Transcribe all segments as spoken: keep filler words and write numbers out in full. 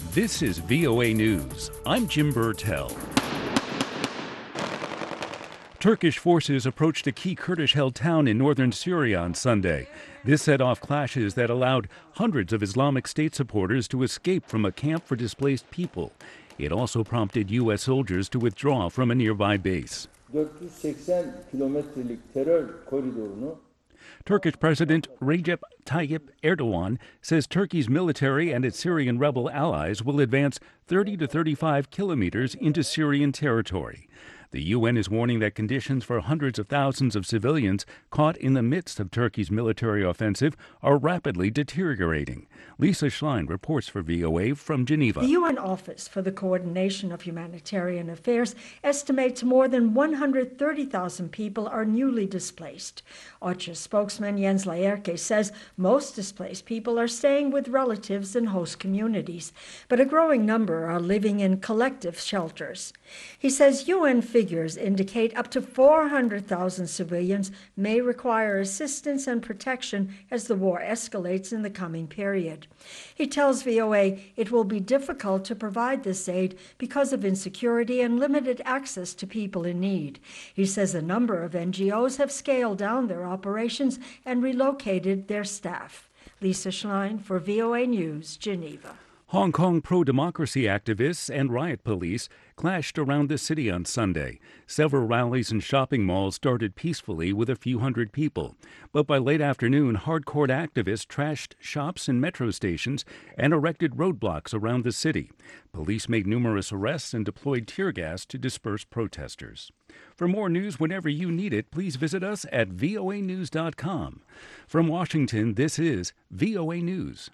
This is V O A News. I'm Jim Burtell. Turkish forces approached a key Kurdish-held town in northern Syria on Sunday. This set off clashes that allowed hundreds of Islamic State supporters to escape from a camp for displaced people. It also prompted U S soldiers to withdraw from a nearby base. dört yüz seksen kilometrelik terör koridorunu Turkish President Recep Tayyip Erdogan says Turkey's military and its Syrian rebel allies will advance thirty to thirty-five kilometers into Syrian territory. The U N is warning that conditions for hundreds of thousands of civilians caught in the midst of Turkey's military offensive are rapidly deteriorating. Lisa Schlein reports for V O A from Geneva. The U N Office for the Coordination of Humanitarian Affairs estimates more than one hundred thirty thousand people are newly displaced. OCHA spokesman Jens Laerke says most displaced people are staying with relatives in host communities, but a growing number are living in collective shelters. He says U N figures indicate up to four hundred thousand civilians may require assistance and protection as the war escalates in the coming period. He tells V O A it will be difficult to provide this aid because of insecurity and limited access to people in need. He says a number of N G Os have scaled down their operations and relocated their staff. Lisa Schlein for V O A News, Geneva. Hong Kong pro-democracy activists and riot police clashed around the city on Sunday. Several rallies and shopping malls started peacefully with a few hundred people. But by late afternoon, hardcore activists trashed shops and metro stations and erected roadblocks around the city. Police made numerous arrests and deployed tear gas to disperse protesters. For more news whenever you need it, please visit us at V O A news dot com. From Washington, this is V O A News.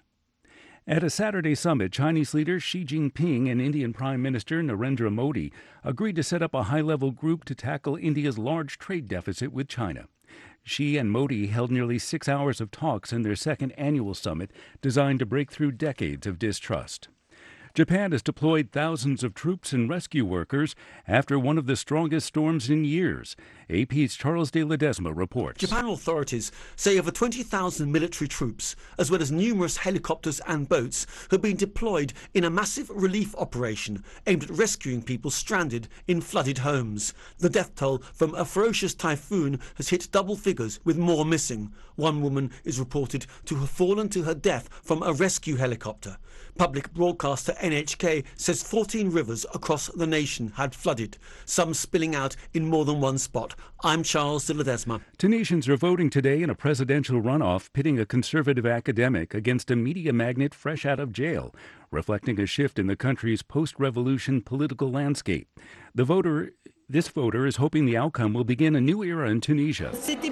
At a Saturday summit, Chinese leader Xi Jinping and Indian Prime Minister Narendra Modi agreed to set up a high-level group to tackle India's large trade deficit with China. Xi and Modi held nearly six hours of talks in their second annual summit designed to break through decades of distrust. Japan has deployed thousands of troops and rescue workers after one of the strongest storms in years. A P's Charles de Ledesma reports. Japan authorities say over twenty thousand military troops, as well as numerous helicopters and boats, have been deployed in a massive relief operation aimed at rescuing people stranded in flooded homes. The death toll from a ferocious typhoon has hit double figures, with more missing. One woman is reported to have fallen to her death from a rescue helicopter. Public broadcaster N H K says fourteen rivers across the nation had flooded, some spilling out in more than one spot. I'm Charles de Ledesma. Tunisians are voting today in a presidential runoff pitting a conservative academic against a media magnate fresh out of jail, reflecting a shift in the country's post-revolution political landscape. The voter This voter is hoping the outcome will begin a new era in Tunisia.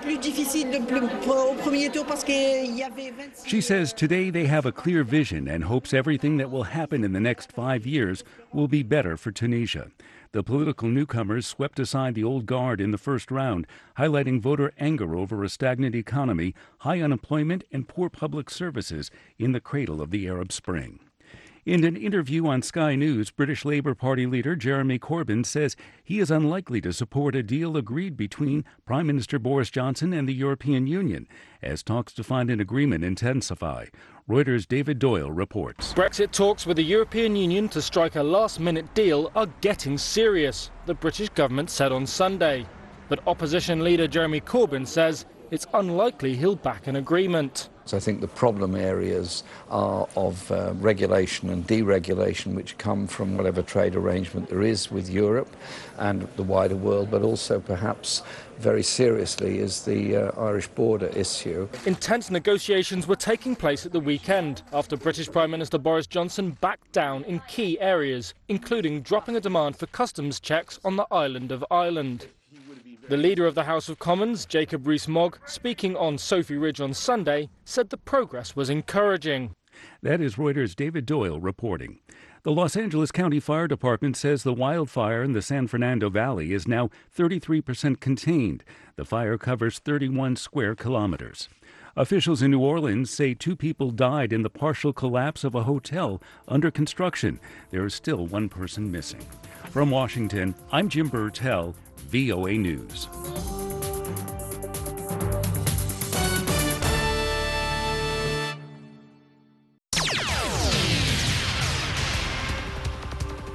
She says today they have a clear vision and hopes everything that will happen in the next five years will be better for Tunisia. The political newcomers swept aside the old guard in the first round, highlighting voter anger over a stagnant economy, high unemployment, and poor public services in the cradle of the Arab Spring. In an interview on Sky News, British Labour Party leader Jeremy Corbyn says he is unlikely to support a deal agreed between Prime Minister Boris Johnson and the European Union, as talks to find an agreement intensify. Reuters' David Doyle reports. Brexit talks with the European Union to strike a last-minute deal are getting serious, the British government said on Sunday. But opposition leader Jeremy Corbyn says it's unlikely he'll back an agreement. So I think the problem areas are of uh, regulation and deregulation, which come from whatever trade arrangement there is with Europe and the wider world, but also perhaps very seriously is the uh, Irish border issue. Intense negotiations were taking place at the weekend after British Prime Minister Boris Johnson backed down in key areas, including dropping a demand for customs checks on the island of Ireland. The leader of the House of Commons, Jacob Rees-Mogg, speaking on Sophie Ridge on Sunday, said the progress was encouraging. That is Reuters' David Doyle reporting. The Los Angeles County Fire Department says the wildfire in the San Fernando Valley is now thirty-three percent contained. The fire covers thirty-one square kilometers. Officials in New Orleans say two people died in the partial collapse of a hotel under construction. There is still one person missing. From Washington, I'm Jim Burtell, V O A News.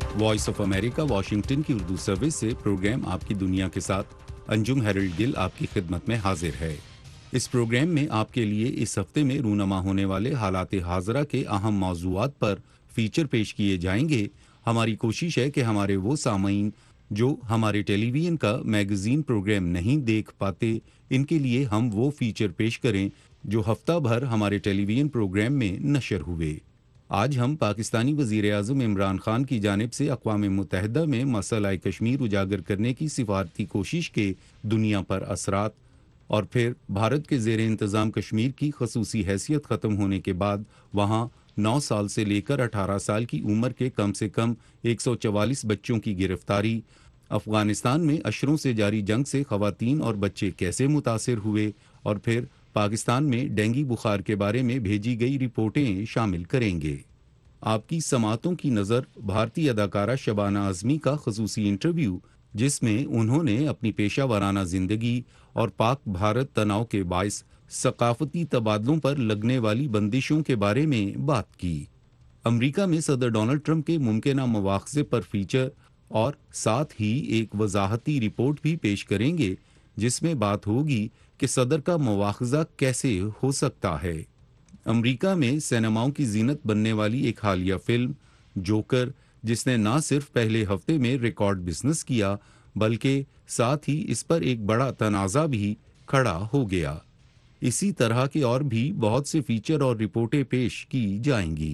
Voice of America Washington کی Urdu service سے programme آپ کی دنیا کے ساتھ انجم Herald گل آپ کی خدمت میں حاضر ہے۔ اس پروگرام میں آپ کے لیے اس ہفتے میں رونما ہونے والے حالات حاضرہ کے اہم موضوعات پر فیچر پیش کیے جائیں گے۔ ہماری کوشش ہے کہ ہمارے وہ سامعین جو ہمارے ٹیلی ویژن کا میگزین پروگرام نہیں دیکھ پاتے، ان کے لیے ہم وہ فیچر پیش کریں جو ہفتہ بھر ہمارے ٹیلی ویژن پروگرام میں نشر ہوئے۔ آج ہم پاکستانی وزیر اعظم عمران خان کی جانب سے اقوام متحدہ میں مسئلہ کشمیر اجاگر کرنے کی سفارتی کوشش کے دنیا پر اثرات اور پھر بھارت کے زیر انتظام کشمیر کی خصوصی حیثیت ختم ہونے کے بعد وہاں نو سال سے لے کر اٹھارہ سال کی عمر کے کم سے کم ایک سو چوالیس بچوں کی گرفتاری، افغانستان میں اشروں سے جاری جنگ سے خواتین اور بچے کیسے متاثر ہوئے، اور پھر پاکستان میں ڈینگی بخار کے بارے میں بھیجی گئی رپورٹیں شامل کریں گے۔ آپ کی سماعتوں کی نظر بھارتی اداکارہ شبانہ اعظمی کا خصوصی انٹرویو، جس میں انہوں نے اپنی پیشہ ورانہ زندگی اور پاک بھارت تناؤ کے باعث ثقافتی تبادلوں پر لگنے والی بندشوں کے بارے میں بات کی۔ امریکہ میں صدر ڈونلڈ ٹرمپ کے ممکنہ مواخذے پر فیچر اور ساتھ ہی ایک وضاحتی رپورٹ بھی پیش کریں گے جس میں بات ہوگی کہ صدر کا مواخذہ کیسے ہو سکتا ہے۔ امریکہ میں سینماؤں کی زینت بننے والی ایک حالیہ فلم جوکر، جس نے نہ صرف پہلے ہفتے میں ریکارڈ بزنس کیا بلکہ ساتھ ہی اس پر ایک بڑا تنازع بھی کھڑا ہو گیا۔ اسی طرح کے اور بھی بہت سے فیچر اور رپورٹیں پیش کی جائیں گی۔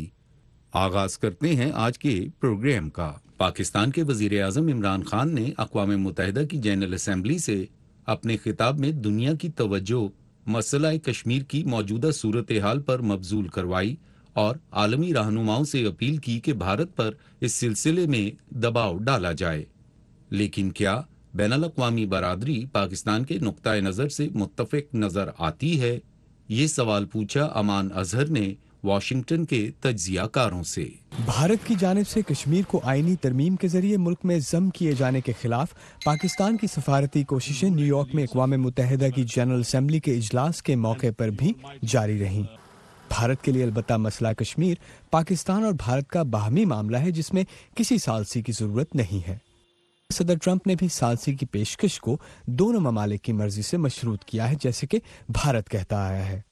آغاز کرتے ہیں آج کے پروگرام کا۔ پاکستان کے وزیر اعظم عمران خان نے اقوام متحدہ کی جنرل اسمبلی سے اپنے خطاب میں دنیا کی توجہ مسئلہ کشمیر کی موجودہ صورتحال پر مبذول کروائی اور عالمی رہنماؤں سے اپیل کی کہ بھارت پر اس سلسلے میں دباؤ ڈالا جائے۔ لیکن کیا بین الاقوامی برادری پاکستان کے نقطۂ نظر سے متفق نظر آتی ہے؟ یہ سوال پوچھا امان اظہر نے واشنگٹن کے تجزیہ کاروں سے۔ بھارت کی جانب سے کشمیر کو آئینی ترمیم کے ذریعے ملک میں ضم کیے جانے کے خلاف پاکستان کی سفارتی کوششیں نیو یارک میں اقوام متحدہ کی جنرل اسمبلی کے اجلاس کے موقع پر بھی جاری رہیں۔ بھارت کے لیے البتہ مسئلہ کشمیر پاکستان اور بھارت کا باہمی معاملہ ہے جس میں کسی ثالثی کی ضرورت نہیں ہے۔ صدر ٹرمپ نے بھی ثالثی کی پیشکش کو دونوں ممالک کی مرضی سے مشروط کیا ہے، جیسے کہ بھارت کہتا آیا ہے۔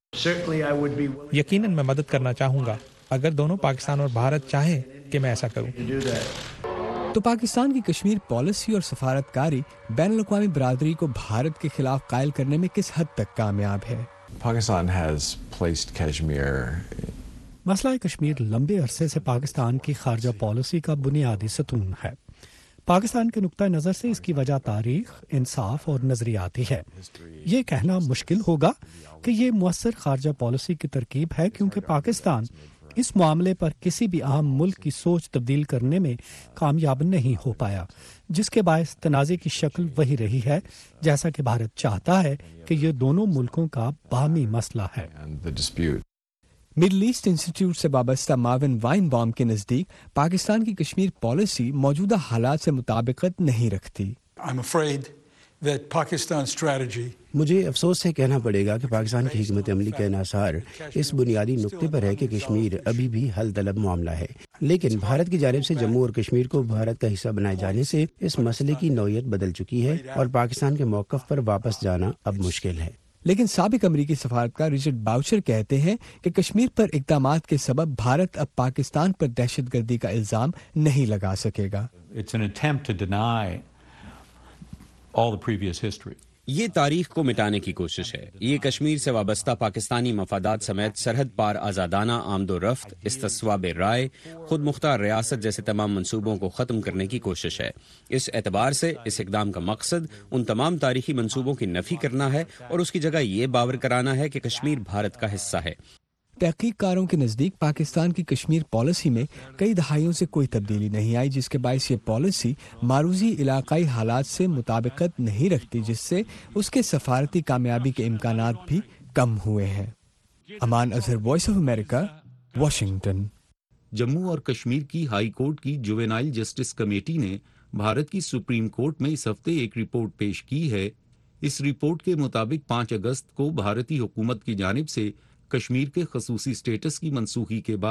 یقیناً میں مدد کرنا چاہوں گا اگر دونوں پاکستان اور بھارت چاہیں کہ میں ایسا کروں۔ تو پاکستان کی کشمیر پالیسی اور سفارت کاری بین الاقوامی برادری کو بھارت کے خلاف قائل کرنے میں کس حد تک کامیاب ہے؟ پاکستان has placed Kashmir مسئلہ کشمیر لمبے عرصے سے پاکستان کی خارجہ پالیسی کا بنیادی ستون ہے۔ پاکستان کے نقطہ نظر سے اس کی وجہ تاریخ، انصاف اور نظریاتی ہے۔ یہ کہنا مشکل ہوگا کہ یہ مؤثر خارجہ پالیسی کی ترکیب ہے، کیونکہ پاکستان اس معاملے پر کسی بھی اہم ملک کی سوچ تبدیل کرنے میں کامیاب نہیں ہو پایا، جس کے باعث تنازع کی شکل وہی رہی ہے جیسا کہ بھارت چاہتا ہے کہ یہ دونوں ملکوں کا باہمی مسئلہ ہے۔ مڈل ایسٹ انسٹیٹیوٹ سے وابستہ ماون وائن بام کے نزدیک پاکستان کی کشمیر پالیسی موجودہ حالات سے مطابقت نہیں رکھتی۔ مجھے افسوس سے کہنا پڑے گا کہ پاکستان کی حکمت عملی کا انحصار اس بنیادی نقطے پر ہے کہ کشمیر ابھی بھی حل طلب معاملہ ہے، لیکن بھارت کی جانب سے جموں اور کشمیر کو بھارت کا حصہ بنائے جانے سے اس مسئلے کی نوعیت بدل چکی ہے اور پاکستان کے موقف پر واپس جانا اب مشکل ہے۔ لیکن سابق امریکی سفارتکار رچرڈ باؤچر کہتے ہیں کہ کشمیر پر اقدامات کے سبب بھارت اب پاکستان پر دہشت گردی کا الزام نہیں لگا سکے گا۔ یہ تاریخ کو مٹانے کی کوشش ہے۔ یہ کشمیر سے وابستہ پاکستانی مفادات سمیت سرحد پار آزادانہ آمد و رفت، استصواب رائے، خود مختار ریاست جیسے تمام منصوبوں کو ختم کرنے کی کوشش ہے۔ اس اعتبار سے اس اقدام کا مقصد ان تمام تاریخی منصوبوں کی نفی کرنا ہے اور اس کی جگہ یہ باور کرانا ہے کہ کشمیر بھارت کا حصہ ہے۔ تحقیق کاروں کے نزدیک پاکستان کی کشمیر پالیسی میں کئی دہائیوں سے کوئی تبدیلی نہیں آئی، جس کے باعث یہ پالیسی معروضی علاقائی حالات سے مطابقت نہیں رکھتی، جس سے اس کے سفارتی کامیابی کے امکانات بھی کم ہوئے ہیں۔ Aman Azhar, voice of America, Washington. Jammu اور کشمیر کی ہائی کورٹ کی جوینائل جسٹس کمیٹی نے بھارت کی سپریم کورٹ میں اس ہفتے ایک رپورٹ پیش کی ہے۔ اس رپورٹ کے مطابق پانچ اگست کو بھارتی حکومت کی جانب سے کشمیر کے خصوصی سٹیٹس کی منسوخی کے بعد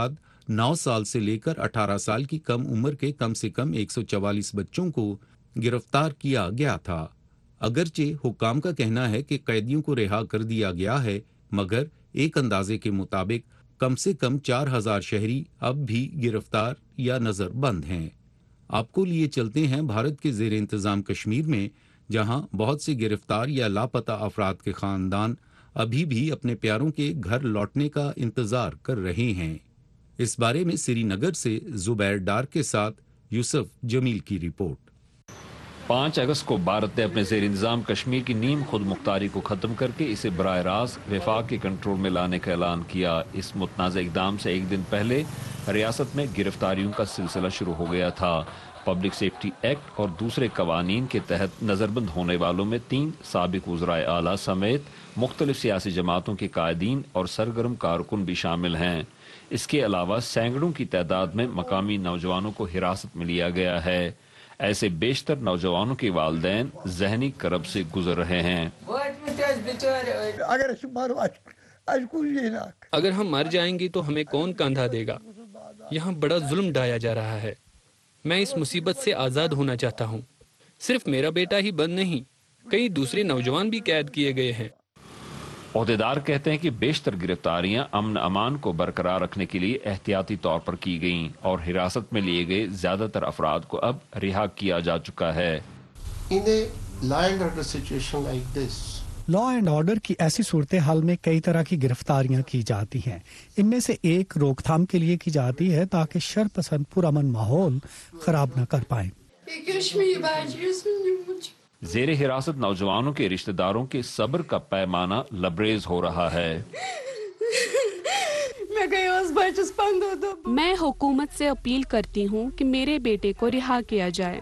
नौ साल से लेकर अठारह साल की कम उम्र के कम से कम एक सौ चवालीस बच्चों को गिरफ्तार किया गया था। अगरचे हुक्काम का कहना है कि कैदियों को रिहा कर दिया गया है, मगर एक अंदाजे के मुताबिक कम से कम चार हजार शहरी अब भी गिरफ्तार या नजरबंद हैं। आपको लिए चलते हैं भारत के जेर इंतजाम कश्मीर में, जहां बहुत से गिरफ्तार या लापता अफराद के खानदान अभी भी अपने प्यारों के घर लौटने का इंतजार कर रहे हैं। इस बारे में श्रीनगर से जुबैर डार के साथ यूसुफ जमील की रिपोर्ट। पाँच अगस्त को भारत ने अपने जेर इंतजाम कश्मीर की नीम खुद मुख्तारी को ख़त्म करके इसे बराह रास्त वफाक के कंट्रोल में लाने का ऐलान किया। इस मुतनाज़ इक़दाम से एक दिन पहले रियासत में गिरफ्तारियों का सिलसिला शुरू हो गया था। पब्लिक सेफ्टी एक्ट और दूसरे कवानीन के तहत नज़रबंद होने वालों में तीन साबिक वज़राए आला समेत मुख्तलिफ सियासी जमातों के कायदीन और सरगर्म कारकुन भी शामिल हैं। इसके अलावा सैकड़ों की तादाद में मकामी नौजवानों को हिरासत में लिया गया है। ऐसे बेशतर नौजवानों के वालिदैन जहनी करब से गुजर रहे हैं। अगर हम मर जाएंगे तो हमें कौन कंधा देगा? यहाँ बड़ा जुल्म ढाया जा रहा है। मैं इस मुसीबत से आज़ाद होना चाहता हूँ। सिर्फ मेरा बेटा ही बंद नहीं, कई दूसरे नौजवान भी कैद किए गए हैं। ओहदेदार कहते हैं कि बेशतर गिरफ्तारियां अमन अमान को बरकरार रखने के लिए एहतियाती तौर पर की गईं और हिरासत में लिए गए ज्यादातर अफराद को अब रिहा किया जा चुका है। लॉ एंड ऑर्डर की ऐसी सूरत हाल में कई तरह की गिरफ्तारियां की जाती हैं। इनमें से एक रोकथाम के लिए की जाती है ताकि शर पसंद पुरअमन माहौल खराब न कर पाए। जेर हिरासत नौजवानों के रिश्तेदारों के सब्र का पैमाना लबरेज हो रहा है। मैं हुकूमत से अपील करती हूँ कि मेरे बेटे को रिहा किया जाए।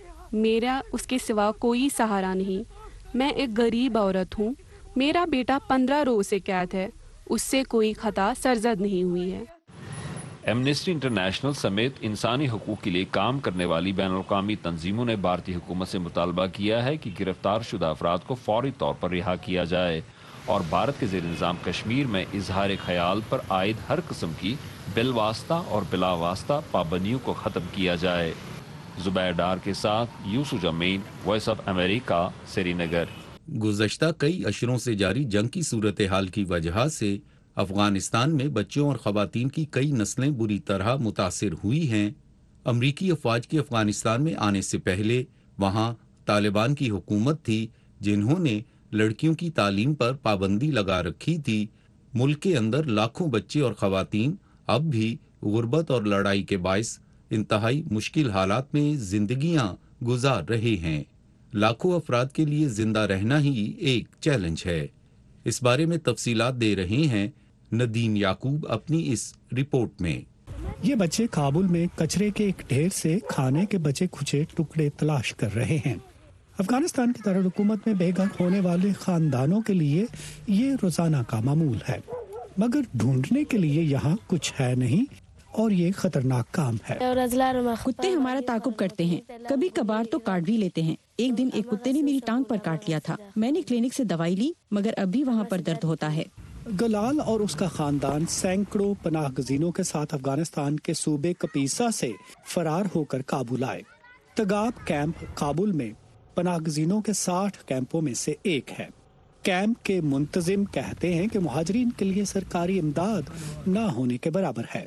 मेरा उसके सिवा कोई सहारा नहीं। मैं एक गरीब औरत हूँ। मेरा बेटा पंद्रह रोज से कैद है। उससे कोई खता सरजद नहीं हुई है। एमनेस्टी इंटरनेशनल समेत इंसानी हकूक के लिए काम करने वाली बैनुल-अक़वामी तंजीमों ने भारतीय हुकूमत से मुतालबा किया है कि गिरफ्तार शुदा अफराद को फौरी तौर पर रिहा किया जाए और भारत के ज़ेर इंतज़ाम कश्मीर में इजहार ख्याल पर आयद हर किस्म की बिलवास्ता और बिलावास्ता पाबंदियों को ख़त्म किया जाए। जुबैर डार के साथ Yusuf Jameel, voice of America, Srinagar. गुज़श्ता कई अशरों से जारी जंग की सूरत हाल की वजह से अफगानिस्तान में बच्चों और ख़वातीन की कई नस्लें बुरी तरह मुतासिर हुई हैं। अमरीकी अफवाज के अफगानिस्तान में आने से पहले वहाँ तालिबान की हुकूमत थी, जिन्होंने लड़कियों की तालीम पर पाबंदी लगा रखी थी। मुल्क के अंदर लाखों बच्चे और ख़वातीन अब भी गुर्बत और लड़ाई के बायस इंतहाई मुश्किल हालात में जिंदगियां गुजार रहे हैं। लाखों अफराद के लिए जिंदा रहना ही एक चैलेंज है। इस बारे में तफसीलात दे रहे हैं नदीम याकूब अपनी इस रिपोर्ट में। ये बच्चे काबुल में कचरे के एक ढेर से खाने के बचे खुचे टुकड़े तलाश कर रहे हैं। अफगानिस्तान की दारुल-हुकूमत में बेघर होने वाले खानदानों के लिए ये रोजाना का मामूल है, मगर ढूंढने के लिए यहाँ कुछ है नहीं और ये खतरनाक काम है। कुत्ते हमारा ताकुब करते हैं, कभी कभार तो काट भी लेते हैं। एक दिन एक कुत्ते ने मेरी टांग पर काट लिया था। मैंने क्लिनिक से दवाई ली, मगर अब भी वहाँ पर दर्द होता है। गलाल और उसका खानदान सैकड़ों पनाह गजीनों के साथ अफगानिस्तान के सूबे कपीसा से फरार होकर काबुल आए। तगाब कैंप काबुल में पनाह गजीनों के साठ कैंपों में से एक है। कैंप के मुंतजिम कहते हैं कि मुहाजिरीन के लिए सरकारी इमदाद न होने के बराबर है।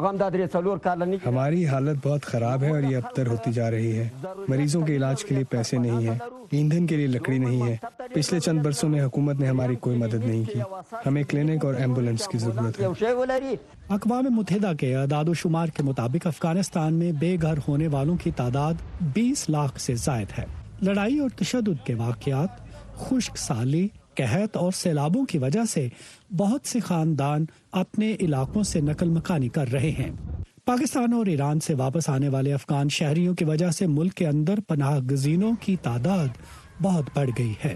हमारी हालत बहुत खराब है और ये अबतर होती जा रही है। मरीजों के इलाज के लिए पैसे नहीं है, ईंधन के लिए लकड़ी नहीं है। पिछले चंद बरसों में हुकूमत ने हमारी कोई मदद नहीं की। हमें क्लिनिक और एम्बुलेंस की जरूरत है। अक़वाम मुत्तहिदा के अदाद-ओ-शुमार के मुताबिक अफगानिस्तान में बेघर होने वालों की तादाद बीस लाख से जायद है। लड़ाई और तशद्दुद के वाक़यात, खुश्क साली, कहत और सैलाबों की वजह से बहुत से खानदान अपने इलाकों से नकल मकानी कर रहे हैं। पाकिस्तान और ईरान से वापस आने वाले अफगान शहरियों की वजह से मुल्क के अंदर पनाह गजीनों की तादाद बहुत बढ़ गई है।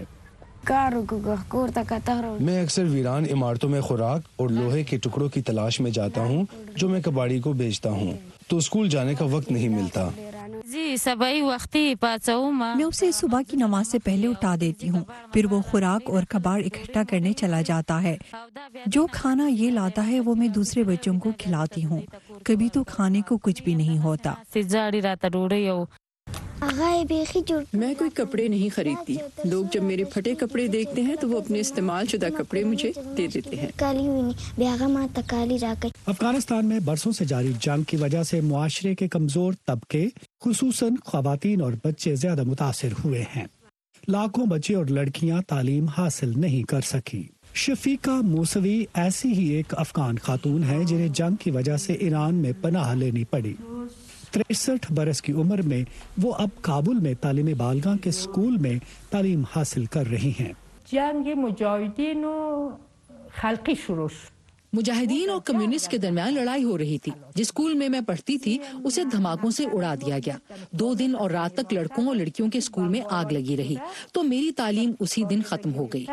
मैं अक्सर वीरान इमारतों में खुराक और लोहे के टुकड़ों की तलाश में जाता हूँ जो मैं कबाड़ी को बेचता हूँ, तो स्कूल जाने का वक्त नहीं मिलता। मैं उसे सुबह की नमाज से पहले उठा देती हूँ, फिर वो खुराक और कबाड़ इकट्ठा करने चला जाता है। जो खाना ये लाता है वो मैं दूसरे बच्चों को खिलाती हूँ। कभी तो खाने को कुछ भी नहीं होता। मैं कोई कपड़े नहीं खरीदती। लोग जब मेरे फटे कपड़े देखते हैं तो वो अपने इस्तेमाल शुदा कपड़े मुझे दे देते हैं। अफगानिस्तान में बरसों से जारी जंग की वजह से मुआशरे के कमजोर तबके, खुसूसन ख्वातीन और बच्चे ज्यादा मुतासिर हुए हैं। लाखों बच्चे और लड़कियां तालीम हासिल नहीं कर सकी। शफीका मूसवी ऐसी ही एक अफगान खातून है जिन्हें जंग की वजह से ईरान में पनाह लेनी पड़ी। तिरसठ बरस की उम्र में वो अब काबुल में तालीम बालगा के स्कूल में तालीम हासिल कर रही हैं। मुजाहिदीन और कम्युनिस्ट के दरमियान लड़ाई हो रही थी। जिस स्कूल में मैं पढ़ती थी उसे धमाकों से उड़ा दिया गया। दो दिन और रात तक लड़कों और लड़कियों के स्कूल में आग लगी रही, तो मेरी तालीम उसी दिन खत्म हो गई।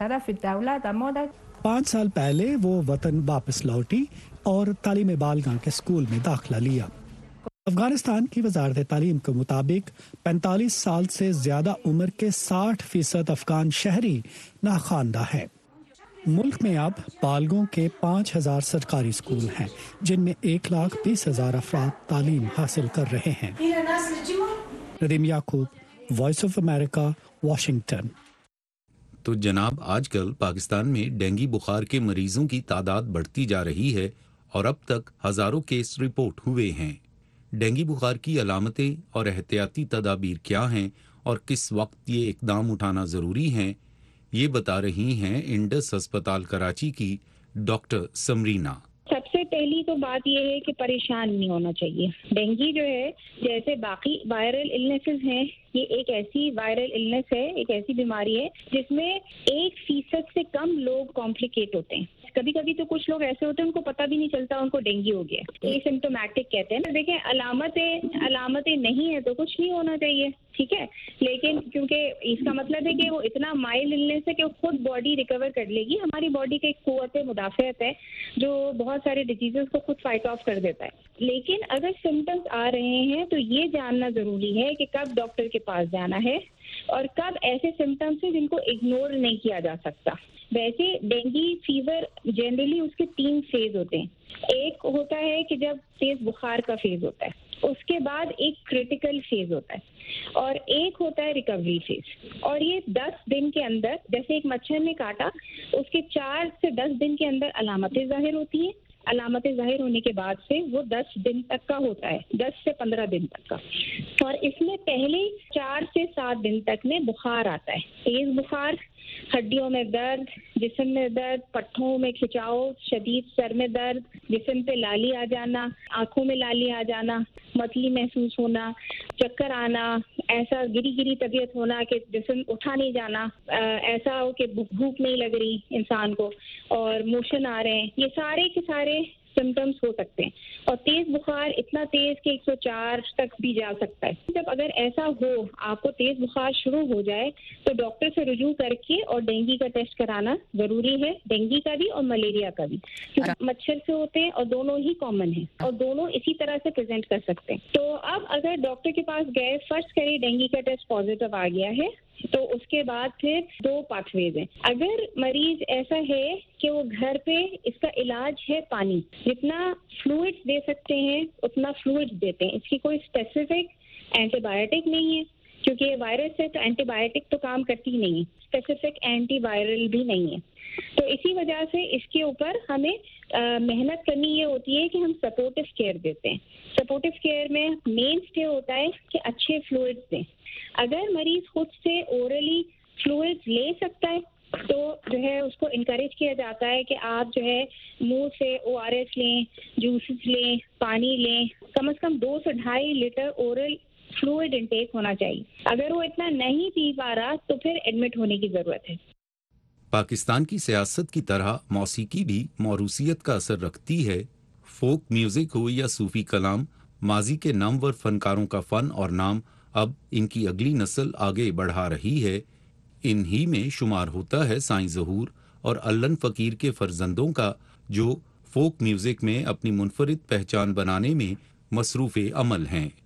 पाँच साल पहले वो वतन वापस लौटी और तालीम बालगा के स्कूल में दाखिला लिया। अफगानिस्तान की वजारत तालीम के मुताबिक पैंतालीस साल से ज्यादा उम्र के साठ फीसद अफगान शहरी नाखानदा है। मुल्क में अब बालगों के पाँच हजार सरकारी स्कूल हैं, जिनमें एक लाख बीस हजार अफराद तालीम हासिल कर रहे हैं। Nadeem Yaqoob, voice of America, Washington. तो जनाब, आजकल पाकिस्तान में डेंगू बुखार के मरीजों की तादाद बढ़ती जा रही है और अब तक हजारों केस रिपोर्ट हुए हैं। डेंगू बुखार की अलामतें और एहतियाती तदाबीर क्या हैं और किस वक्त ये इकदाम उठाना ज़रूरी हैं, ये बता रही हैं इंडस अस्पताल कराची की डॉक्टर समरीना। सबसे पहली तो बात यह है कि परेशान नहीं होना चाहिए। डेंगू जो है, जैसे बाकी वायरल इलनेसेस हैं, ये एक ऐसी वायरल इलनेस है, एक ऐसी बीमारी है जिसमें एक फीसद से कम लोग कॉम्प्लिकेट होते हैं। कभी कभी तो कुछ लोग ऐसे होते हैं उनको पता भी नहीं चलता उनको डेंगू हो गया। एसिम्प्टोमेटिक कहते हैं। देखें, अलामतें अलामतें नहीं है तो कुछ नहीं होना चाहिए, ठीक है। लेकिन क्योंकि इसका मतलब है कि वो इतना माइल्ड इलनेस है कि वो खुद बॉडी रिकवर कर लेगी। हमारी बॉडी का एक कुव्वत मुदाफ़अत है जो बहुत सारे डिजीजेस को खुद फाइट ऑफ कर देता है। लेकिन अगर सिम्टम्स आ रहे हैं तो ये जानना जरूरी है कि कब डॉक्टर के पास जाना है और कब ऐसे सिम्टम्स हैं जिनको इग्नोर नहीं किया जा सकता। वैसे डेंगू फीवर जनरली उसके तीन फेज होते हैं। एक होता है कि जब तेज बुखार का फेज होता है, उसके बाद एक क्रिटिकल फेज होता है और एक होता है रिकवरी फेज। और ये दस दिन के अंदर, जैसे एक मच्छर ने काटा, उसके चार से दस दिन के अंदर अलामतें जाहिर होती हैं। अलामतें जाहिर होने के बाद से वो दस दिन तक का होता है, दस से पंद्रह दिन तक का। और इसमें पहले चार से सात दिन तक में बुखार आता है। तेज बुखार, हड्डियों में दर्द, जिस्म में दर्द, पट्ठों में खिंचाव, शदीद सर में दर्द, जिस्म पे लाली आ जाना, आंखों में लाली आ जाना, मतली महसूस होना, चक्कर आना, ऐसा गिरी गिरी तबीयत होना कि जिस्म उठा नहीं जाना, ऐसा हो कि भूख नहीं लग रही इंसान को और मोशन आ रहे हैं। ये सारे के सारे सिम्टम्स हो सकते हैं। और तेज बुखार इतना तेज कि एक सौ चार तक भी जा सकता है। जब अगर ऐसा हो, आपको तेज बुखार शुरू हो जाए, तो डॉक्टर से रुजू करके और डेंगू का टेस्ट कराना जरूरी है, डेंगू का भी और मलेरिया का भी, क्योंकि मच्छर से होते हैं और दोनों ही कॉमन है और दोनों इसी तरह से प्रेजेंट कर सकते हैं। तो अब अगर डॉक्टर के पास गए, फर्स्ट करिए डेंगू का टेस्ट पॉजिटिव आ गया है, तो उसके बाद फिर दो पाथवेज हैं। अगर मरीज ऐसा है कि वो घर पे, इसका इलाज है पानी, जितना फ्लूइड्स दे सकते हैं उतना फ्लूइड्स देते हैं। इसकी कोई स्पेसिफिक एंटीबायोटिक नहीं है, क्योंकि ये वायरस है तो एंटीबायोटिक तो काम करती नहीं है, स्पेसिफिक एंटीवायरल भी नहीं है। तो इसी वजह से इसके ऊपर हमें आ, मेहनत करनी ये होती है कि हम सपोर्टिव केयर देते हैं। सपोर्टिव केयर में मेन स्टे होता है कि अच्छे फ्लूइड्स दें। अगर मरीज खुद से ओरली फ्लूइड्स ले सकता है तो जो है उसको इनकरेज किया जाता है कि आप जो है मुंह से ओ आर एस लें, जूसेस लें, पानी लें, कम से कम दो से ढाई लीटर ओरल फ्लूइड इंटेक होना चाहिए। अगर वो इतना नहीं पी पा रहा तो फिर एडमिट होने की जरूरत है। पाकिस्तान की सियासत की तरह मौसीकी भी मौरूसियत का असर रखती है। फोक म्यूजिक हो या सूफी कलाम, माजी के नामवर फनकारों का फन और नाम अब इनकी अगली नस्ल आगे बढ़ा रही है। इन्हीं में शुमार होता है साईं ज़हूर और अल्लन फ़कीर के फर्जंदों का, जो फोक म्यूजिक में अपनी मुनफरिद पहचान बनाने में मसरूफ़ अमल हैं।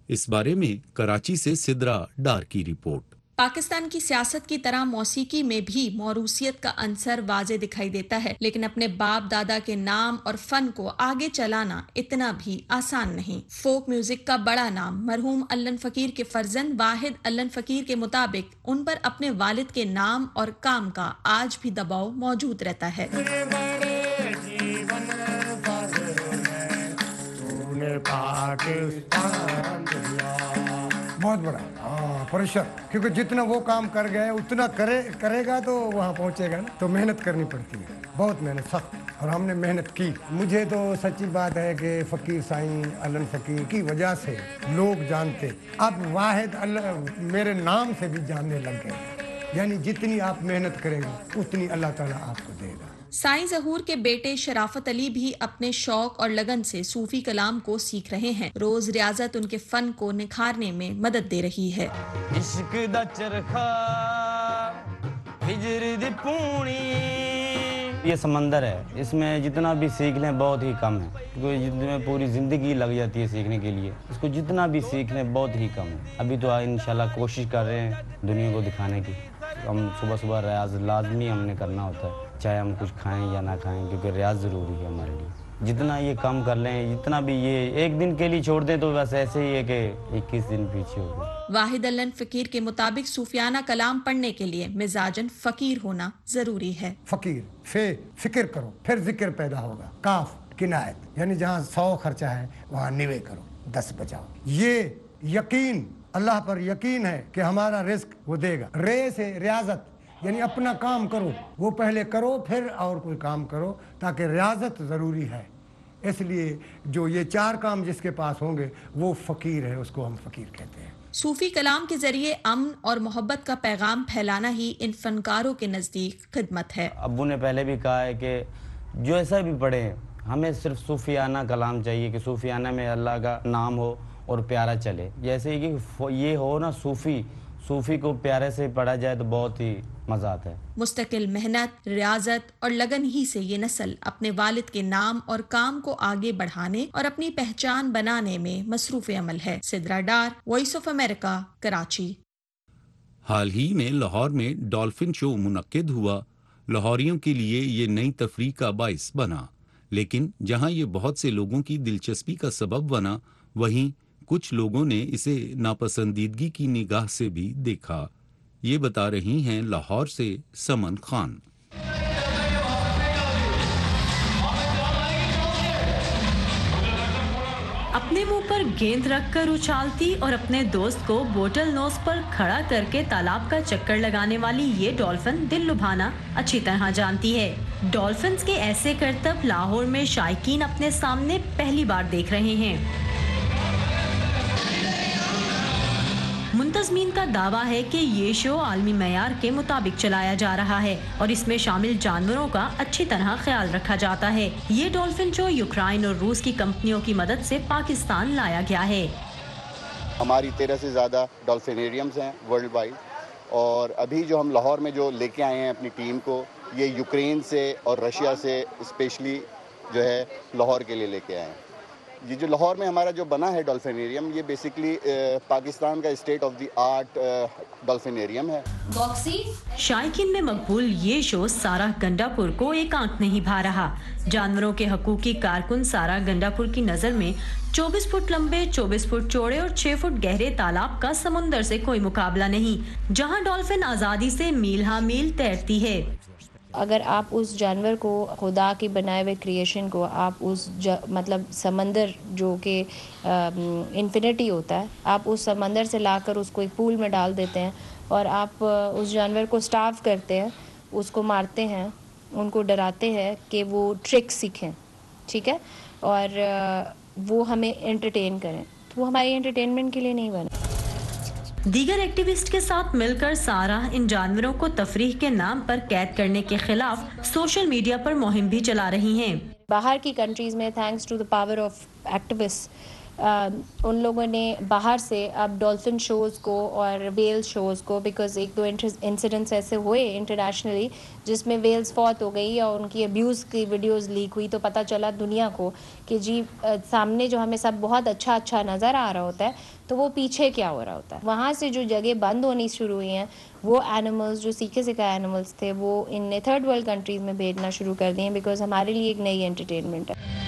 اس بارے میں کراچی سے سدرا ڈار کی رپورٹ۔ پاکستان کی سیاست کی طرح موسیقی میں بھی موروثیت کا عنصر واضح دکھائی دیتا ہے، لیکن اپنے باپ دادا کے نام اور فن کو آگے چلانا اتنا بھی آسان نہیں۔ فوک میوزک کا بڑا نام مرحوم علن فقیر کے فرزند واحد علن فقیر کے مطابق ان پر اپنے والد کے نام اور کام کا آج بھی دباؤ موجود رہتا ہے۔ بہت بڑا پریشر، کیونکہ جتنا وہ کام کر گئے اتنا کرے کرے گا تو وہاں پہنچے گا نا، تو محنت کرنی پڑتی ہے، بہت محنت سخت، اور ہم نے محنت کی۔ مجھے تو سچی بات ہے کہ فقیر سائیں علن فقیر کی وجہ سے لوگ جانتے، اب واحد اللہ میرے نام سے بھی جاننے لگ گئے، یعنی جتنی آپ محنت کریں گے اتنی اللہ تعالیٰ آپ کو دے گا۔ سائیں ظہور کے بیٹے شرافت علی بھی اپنے شوق اور لگن سے صوفی کلام کو سیکھ رہے ہیں۔ روز ریاضت ان کے فن کو نکھارنے میں مدد دے رہی ہے۔ عشق دا چرخا ہجر دی پونی، یہ سمندر ہے، اس میں جتنا بھی سیکھ لیں بہت ہی کم ہے، کیونکہ جتنے پوری زندگی لگ جاتی ہے سیکھنے کے لیے، اس کو جتنا بھی سیکھ لیں بہت ہی کم ہے۔ ابھی تو انشاءاللہ کوشش کر رہے ہیں دنیا کو دکھانے کی۔ ہم صبح صبح ریاض لازمی ہم نے کرنا ہوتا ہے، چاہے ہم کچھ کھائیں یا نہ کھائیں، کیونکہ ریاض ضروری ہے ہمارے لیے۔ جتنا یہ کام کر لیں، جتنا بھی یہ ایک دن کے لیے چھوڑ دیں تو بس ایسے ہی ہے کہ اکیس دن پیچھے ہو گئے۔ واحد علن فقیر کے مطابق صوفیانہ کلام پڑھنے کے لیے مزاجن فقیر ہونا ضروری ہے۔ فقیر فے فکر کرو پھر ذکر پیدا ہوگا، کاف کنایت، یعنی جہاں سو خرچہ ہے وہاں نوے کرو، دس بچاؤ۔ یہ یقین، اللہ پر یقین ہے کہ ہمارا رزق وہ دے گا۔ رے سے ریاضت، یعنی اپنا کام کرو، وہ پہلے کرو پھر اور کوئی کام کرو، تاکہ ریاضت ضروری ہے۔ اس لیے جو یہ چار کام جس کے پاس ہوں گے وہ فقیر ہے، اس کو ہم فقیر کہتے ہیں۔ صوفی کلام کے ذریعے امن اور محبت کا پیغام پھیلانا ہی ان فنکاروں کے نزدیک خدمت ہے۔ ابو نے پہلے بھی کہا ہے کہ جو ایسا بھی پڑھے، ہمیں صرف صوفیانہ کلام چاہیے کہ صوفیانہ میں اللہ کا نام ہو اور پیارا چلے، جیسے کہ یہ ہو نا صوفی صوفی کو پیارے سے پڑھا جائے تو بہت ہی مزہ آتا ہے۔ مستقل محنت، ریاضت اور لگن ہی سے یہ نسل اپنے والد کے نام اور کام کو آگے بڑھانے اور اپنی پہچان بنانے میں مصروف عمل ہے۔ Sidra Dar, voice of America, Karachi. حال ہی میں لاہور میں ڈالفن شو منعقد ہوا۔ لاہوریوں کے لیے یہ نئی تفریح کا باعث بنا، لیکن جہاں یہ بہت سے لوگوں کی دلچسپی کا سبب بنا، وہیں کچھ لوگوں نے اسے ناپسندیدگی کی نگاہ سے بھی دیکھا۔ یہ بتا رہی ہیں لاہور سے سمن خان۔ اپنے منہ پر گیند رکھ کر اچھالتی اور اپنے دوست کو بوٹل نوز پر کھڑا کر کے تالاب کا چکر لگانے والی یہ ڈالفن دل لبھانا اچھی طرح جانتی ہے۔ ڈالفنز کے ایسے کرتب لاہور میں شائقین اپنے سامنے پہلی بار دیکھ رہے ہیں۔ منتظمین کا دعویٰ ہے کہ یہ شو عالمی معیار کے مطابق چلایا جا رہا ہے اور اس میں شامل جانوروں کا اچھی طرح خیال رکھا جاتا ہے۔ یہ ڈالفن شو یوکرائن اور روس کی کمپنیوں کی مدد سے پاکستان لایا گیا ہے۔ ہماری تیرہ سے زیادہ ڈالفینیریمز ہیں ورلڈ وائڈ، اور ابھی جو ہم لاہور میں جو لے کے آئے ہیں اپنی ٹیم کو، یہ یوکرین سے اور رشیا سے اسپیشلی جو ہے لاہور کے لیے لے کے آئے ہیں۔ یہ جو لاہور میں ہمارا جو بنا ہے ڈالفینیریم، یہ بیسکلی پاکستان کا state of the art dolphinarium ہے۔ شائقین میں مقبول یہ شو سارا گنڈا پور کو ایک آنکھ نہیں بھا رہا۔ جانوروں کے حقوق کی کارکن سارا گنڈا پور کی نظر میں چوبیس فٹ لمبے، چوبیس فٹ چوڑے اور چھ فٹ گہرے تالاب کا سمندر سے کوئی مقابلہ نہیں، جہاں ڈالفن آزادی سے میل ہا میل تیرتی ہے۔ اگر آپ اس جانور کو، خدا کی بنائے ہوئے کریشن کو، آپ اس مطلب سمندر جو کہ انفینٹی ہوتا ہے، آپ اس سمندر سے لا کر اس کو ایک پول میں ڈال دیتے ہیں اور آپ اس جانور کو سٹارو کرتے ہیں، اس کو مارتے ہیں، ان کو ڈراتے ہیں کہ وہ ٹرک سیکھیں، ٹھیک ہے، اور وہ ہمیں انٹرٹین کریں، تو وہ ہماری انٹرٹینمنٹ کے لیے نہیں بنا۔ دیگر ایکٹیوسٹ کے ساتھ مل کر سارا ان جانوروں کو تفریح کے نام پر قید کرنے کے خلاف سوشل میڈیا پر مہم بھی چلا رہی ہیں۔ باہر کی کنٹریز میں thanks to the power of activist ان لوگوں نے باہر سے اب ڈولفن شوز کو اور ویل شوز کو، بیکاز ایک دو انسیڈنٹس ایسے ہوئے انٹرنیشنلی جس میں ویلز فوت ہو گئی اور ان کی ابیوز کی ویڈیوز لیک ہوئی، تو پتہ چلا دنیا کو کہ جی سامنے جو ہمیں سب بہت اچھا اچھا نظر آ رہا ہوتا ہے تو وہ پیچھے کیا ہو رہا ہوتا ہے. وہاں سے جو جگہ بند ہونی شروع ہوئی ہیں وہ اینیملز جو سیکھے سکھائے اینیملز تھے وہ ان نے تھرڈ ورلڈ کنٹریز میں بھیجنا شروع کر دیے، بیکاز ہمارے لیے ایک نئی انٹرٹینمنٹ ہے.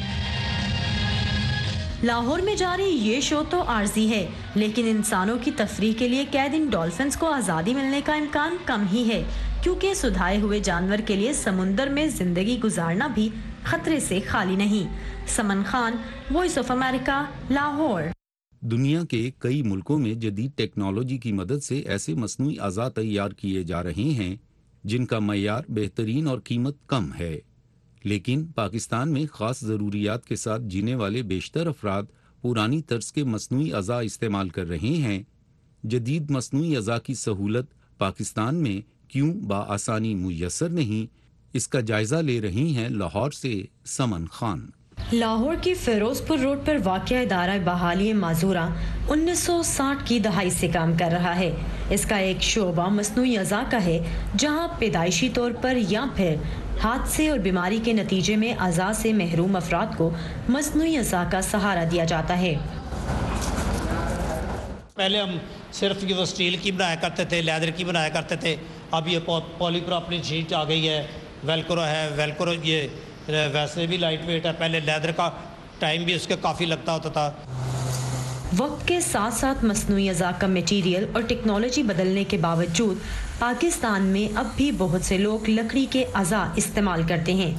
لاہور میں جاری یہ شو تو عارضی ہے، لیکن انسانوں کی تفریح کے لیے قید ان ڈولفنز کو آزادی ملنے کا امکان کم ہی ہے، کیونکہ سدھائے ہوئے جانور کے لیے سمندر میں زندگی گزارنا بھی خطرے سے خالی نہیں. Saman Khan, voice of America, Lahore. دنیا کے کئی ملکوں میں جدید ٹیکنالوجی کی مدد سے ایسے مصنوعی اعضاء تیار کیے جا رہے ہیں جن کا معیار بہترین اور قیمت کم ہے، لیکن پاکستان میں خاص ضروریات کے ساتھ جینے والے بیشتر افراد پرانی طرز کے مصنوعی اعضاء استعمال کر رہے ہیں. جدید مصنوعی اعضاء کی سہولت پاکستان میں کیوں بآسانی میسر نہیں، اس کا جائزہ لے رہی ہیں لاہور سے سمن خان. لاہور کی فیروز پور روڈ پر واقع ادارہ بحالی معذورہ انیس سو ساٹھ کی دہائی سے کام کر رہا ہے. اس کا ایک شعبہ مصنوعی اعضاء کا ہے، جہاں پیدائشی طور پر یا پھر حادثے اور بیماری کے نتیجے میں اعضاء سے محروم افراد کو مصنوعی اعضاء کا سہارا دیا جاتا ہے. پہلے ہم صرف یہ وہ اسٹیل کی بنایا کرتے تھے، لیدر کی بنایا کرتے تھے، اب یہ پولی پراپلین شیٹ آ گئی ہے، ویلکرو ہے. ویلکرو یہ ویسے بھی لائٹ ویٹ ہے، پہلے لیدر کا ٹائم بھی اس کے کافی لگتا ہوتا تھا. وقت کے ساتھ ساتھ مصنوعی اعضاء کا میٹیریل اور ٹیکنالوجی بدلنے کے باوجود پاکستان میں اب بھی بہت سے لوگ لکڑی کے اعضاء استعمال کرتے ہیں.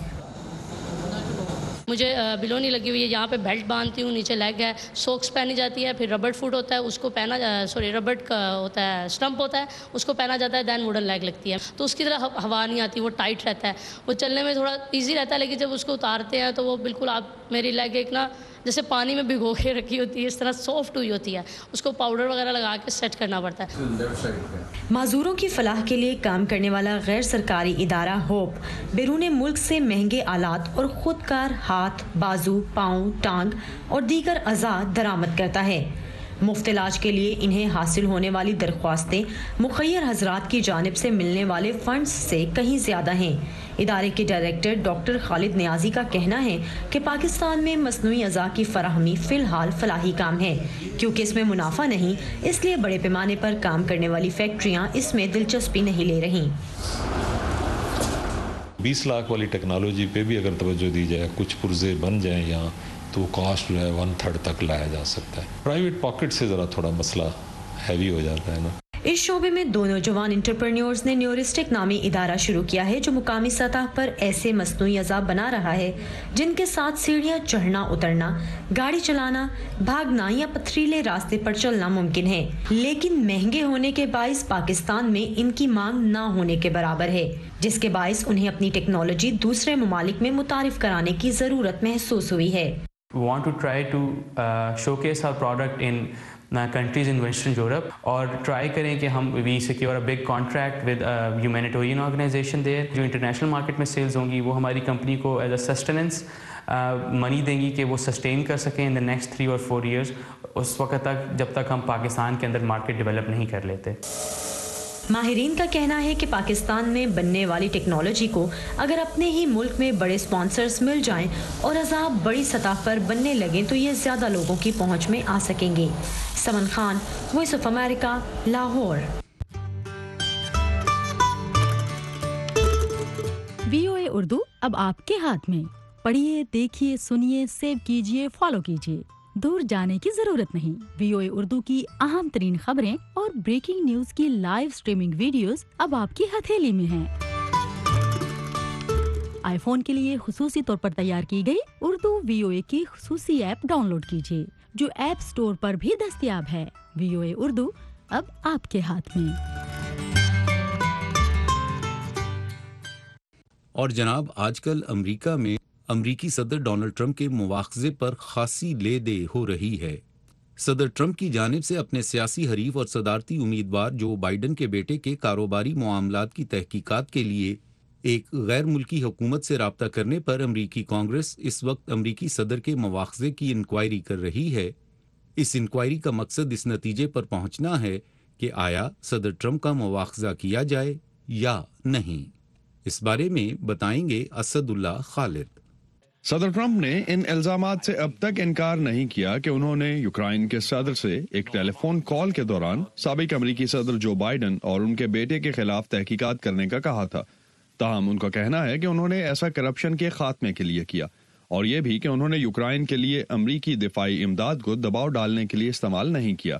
مجھے بلونی لگی ہوئی ہے، یہاں پہ بیلٹ باندھتی ہوں، نیچے لیگ ہے، سوکس پہنی جاتی ہے، پھر ربڑ فوٹ ہوتا ہے، اس کو پہنا سوری ربڑ کا ہوتا ہے، اسٹمپ ہوتا ہے، اس کو پہنا جاتا ہے، دین ووڈن لیگ لگتی ہے، تو اس کی طرح ہوا نہیں آتی، وہ ٹائٹ رہتا ہے، وہ چلنے میں تھوڑا ایزی رہتا ہے. لیکن جب اس کو اتارتے ہیں تو وہ بالکل آپ میری لیگ ایک نا جیسے پانی میں بھگو کے رکھی ہوتی ہے اس طرح سافٹ ہوئی ہوتی ہے، اس کو پاؤڈر وغیرہ لگا کے سیٹ کرنا پڑتا ہے. معذوروں کی فلاح کے لیے کام کرنے والا غیر سرکاری ادارہ ہوپ بیرون ملک سے مہنگے آلات اور خود کار ہاتھ، بازو، پاؤں، ٹانگ اور دیگر اعضاء درآمد کرتا ہے. مفت علاج کے لیے انہیں حاصل ہونے والی درخواستیں مخیر حضرات کی جانب سے ملنے والے فنڈز سے کہیں زیادہ ہیں. ادارے کے ڈائریکٹر ڈاکٹر خالد نیازی کا کہنا ہے کہ پاکستان میں مصنوعی اعضاء کی فراہمی فی الحال فلاحی کام ہے، کیونکہ اس میں منافع نہیں، اس لیے بڑے پیمانے پر کام کرنے والی فیکٹریاں اس میں دلچسپی نہیں لے رہی. بیس لاکھ والی ٹیکنالوجی پہ بھی اگر توجہ دی جائے، کچھ پرزے بن جائیں یہاں، تو کاسٹ جو ہے ون تھرڈ تک لایا جا سکتا ہے. پرائیویٹ پاکٹ سے ذرا تھوڑا مسئلہ ہیوی ہو جاتا ہے نا. اس شعبے میں دو نوجوان انٹرپرینیورز نے نیورسٹک نامی ادارہ شروع کیا ہے جو مقامی سطح پر ایسے مصنوعی اعضاء بنا رہا ہے جن کے ساتھ سیڑھیاں چڑھنا اترنا، گاڑی چلانا، بھاگنا یا پتھریلے راستے پر چلنا ممکن ہے، لیکن مہنگے ہونے کے باعث پاکستان میں ان کی مانگ نہ ہونے کے برابر ہے، جس کے باعث انہیں اپنی ٹیکنالوجی دوسرے ممالک میں متعارف کرانے کی ضرورت محسوس ہوئی ہے. We want to try to uh, showcase our product in uh, countries in Western Europe اور ٹرائی کریں کہ ہم we secure a big contract with a humanitarian organization there. جو انٹرنیشنل مارکیٹ میں سیلز ہوں گی وہ ہماری کمپنی کو ایز اے سسٹیننس منی دیں گی کہ وہ سسٹین کر سکیں ان دا نیکسٹ تھری اور فور ایئرس، اس وقت تک جب تک ہم پاکستان کے اندر مارکیٹ ڈیولپ نہیں کر لیتے. ماہرین کا کہنا ہے کہ پاکستان میں بننے والی ٹیکنالوجی کو اگر اپنے ہی ملک میں بڑے سپانسرز مل جائیں اور اعضاء بڑی سطح پر بننے لگیں تو یہ زیادہ لوگوں کی پہنچ میں آ سکیں گے. Saman Khan, voice of America, Lahore. V O A Urdu اب آپ کے ہاتھ میں. پڑھیے، دیکھیے، سنیے، سیو کیجیے، فالو کیجیے. دور جانے کی ضرورت نہیں. وی او اے اردو کی اہم ترین خبریں اور بریکنگ نیوز کی لائیو سٹریمنگ ویڈیوز اب آپ کی ہتھیلی میں ہیں. آئی فون کے لیے خصوصی طور پر تیار کی گئی اردو وی او اے کی خصوصی ایپ ڈاؤن لوڈ کیجیے جو ایپ سٹور پر بھی دستیاب ہے. وی او اے اردو اب آپ کے ہاتھ میں. اور جناب، آج کل امریکہ میں امریکی صدر ڈونلڈ ٹرمپ کے مواخذے پر خاصی لے دے ہو رہی ہے. صدر ٹرمپ کی جانب سے اپنے سیاسی حریف اور صدارتی امیدوار جو بائیڈن کے بیٹے کے کاروباری معاملات کی تحقیقات کے لیے ایک غیر ملکی حکومت سے رابطہ کرنے پر امریکی کانگریس اس وقت امریکی صدر کے مواخذے کی انکوائری کر رہی ہے. इस इंक्वायरी का मकसद इस नतीजे पर पहुंचना है कि आया सदर ट्रंप का मुआवजा किया जाए या नहीं। इस बारे में बताएंगे असदुल्ला खालिद। सदर ट्रंप ने इन इल्जामात से अब तक इनकार नहीं किया कि उन्होंने यूक्रेन के सदर से एक टेलीफोन कॉल के दौरान साबिक अमेरिकी सदर जो बाइडन और उनके बेटे के खिलाफ तहकीकात करने का कहा था। ताहम उनका कहना है कि उन्होंने ऐसा करप्शन के खात्मे के लिए किया और ये भी कि उन्होंने यूक्रेन के लिए अमरीकी दिफाई इमदाद को दबाव डालने के लिए इस्तेमाल नहीं किया।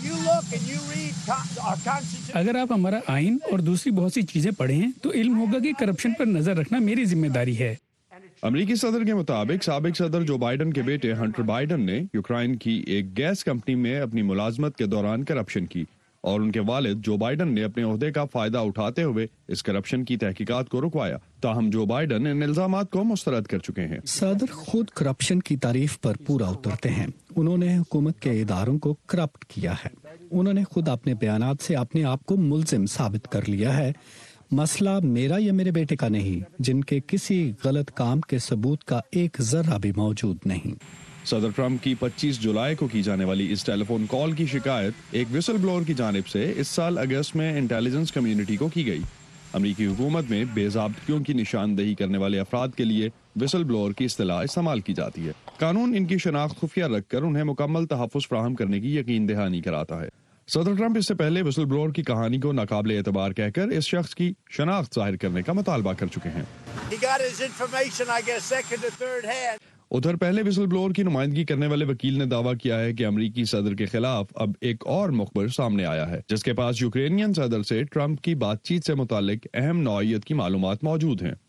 अगर आप हमारा आइन और दूसरी बहुत सी चीजें पढ़ें तो इल्म होगा कि करप्शन पर नजर रखना मेरी जिम्मेदारी है। अमरीकी सदर के मुताबिक साबिक सदर जो बाइडन के बेटे हंटर बाइडन ने यूक्रेन की एक गैस कंपनी में अपनी मुलाजमत के दौरान करप्शन की और उनके वालिद जो बाइडन ने अपने ओहदे का फायदा उठाते हुए इस करप्शन की तहकीकात को रुकवाया। ताहम जो बाइडन इन इल्जामात को मुस्तरद कर चुके हैं। सदर खुद करप्शन की तारीफ पर पूरा उतरते हैं। उन्होंने हुकूमत के इदारों को करप्ट किया है। उन्होंने खुद अपने बयानात से अपने आप को मुल्जिम साबित कर लिया है। मसला मेरा या मेरे बेटे का नहीं, जिनके किसी गलत काम के सबूत का एक जर्रा भी मौजूद नहीं। सदर ट्रंप की पच्चीस जुलाई को की जाने वाली इस टेलीफोन कॉल की शिकायत एक विसल ब्लोअर की जानिब से इस साल अगस्त में इंटेलिजेंस कम्युनिटी को की गई। अमरीकी हुकूमत में बेज़ाब्तियों की निशानदेही करने वाले अफराद के लिए विसल ब्लोअर की इस्तिलाह इस्तेमाल की जाती है। कानून इनकी शनाख्त खुफिया रखकर उन्हें मुकम्मल तहफ़्फ़ुज़ फराहम करने की यकीन दहानी कराता है। सदर ट्रंप इससे पहले विसल ब्लोअर की कहानी को नाकाबिले एतबार कहकर इस शख्स की शनाख्त जाहिर करने का मुतालबा कर चुके हैं। उधर पहले विसल ब्लोअर की नुमाइंदगी करने वाले वकील ने दावा किया है कि अमरीकी सदर के खिलाफ अब एक और मुखबिर सामने आया है, जिसके पास यूक्रेनियन सदर से ट्रंप की बातचीत से मुतालिक अहम नौइयत की मालूमात मौजूद हैं।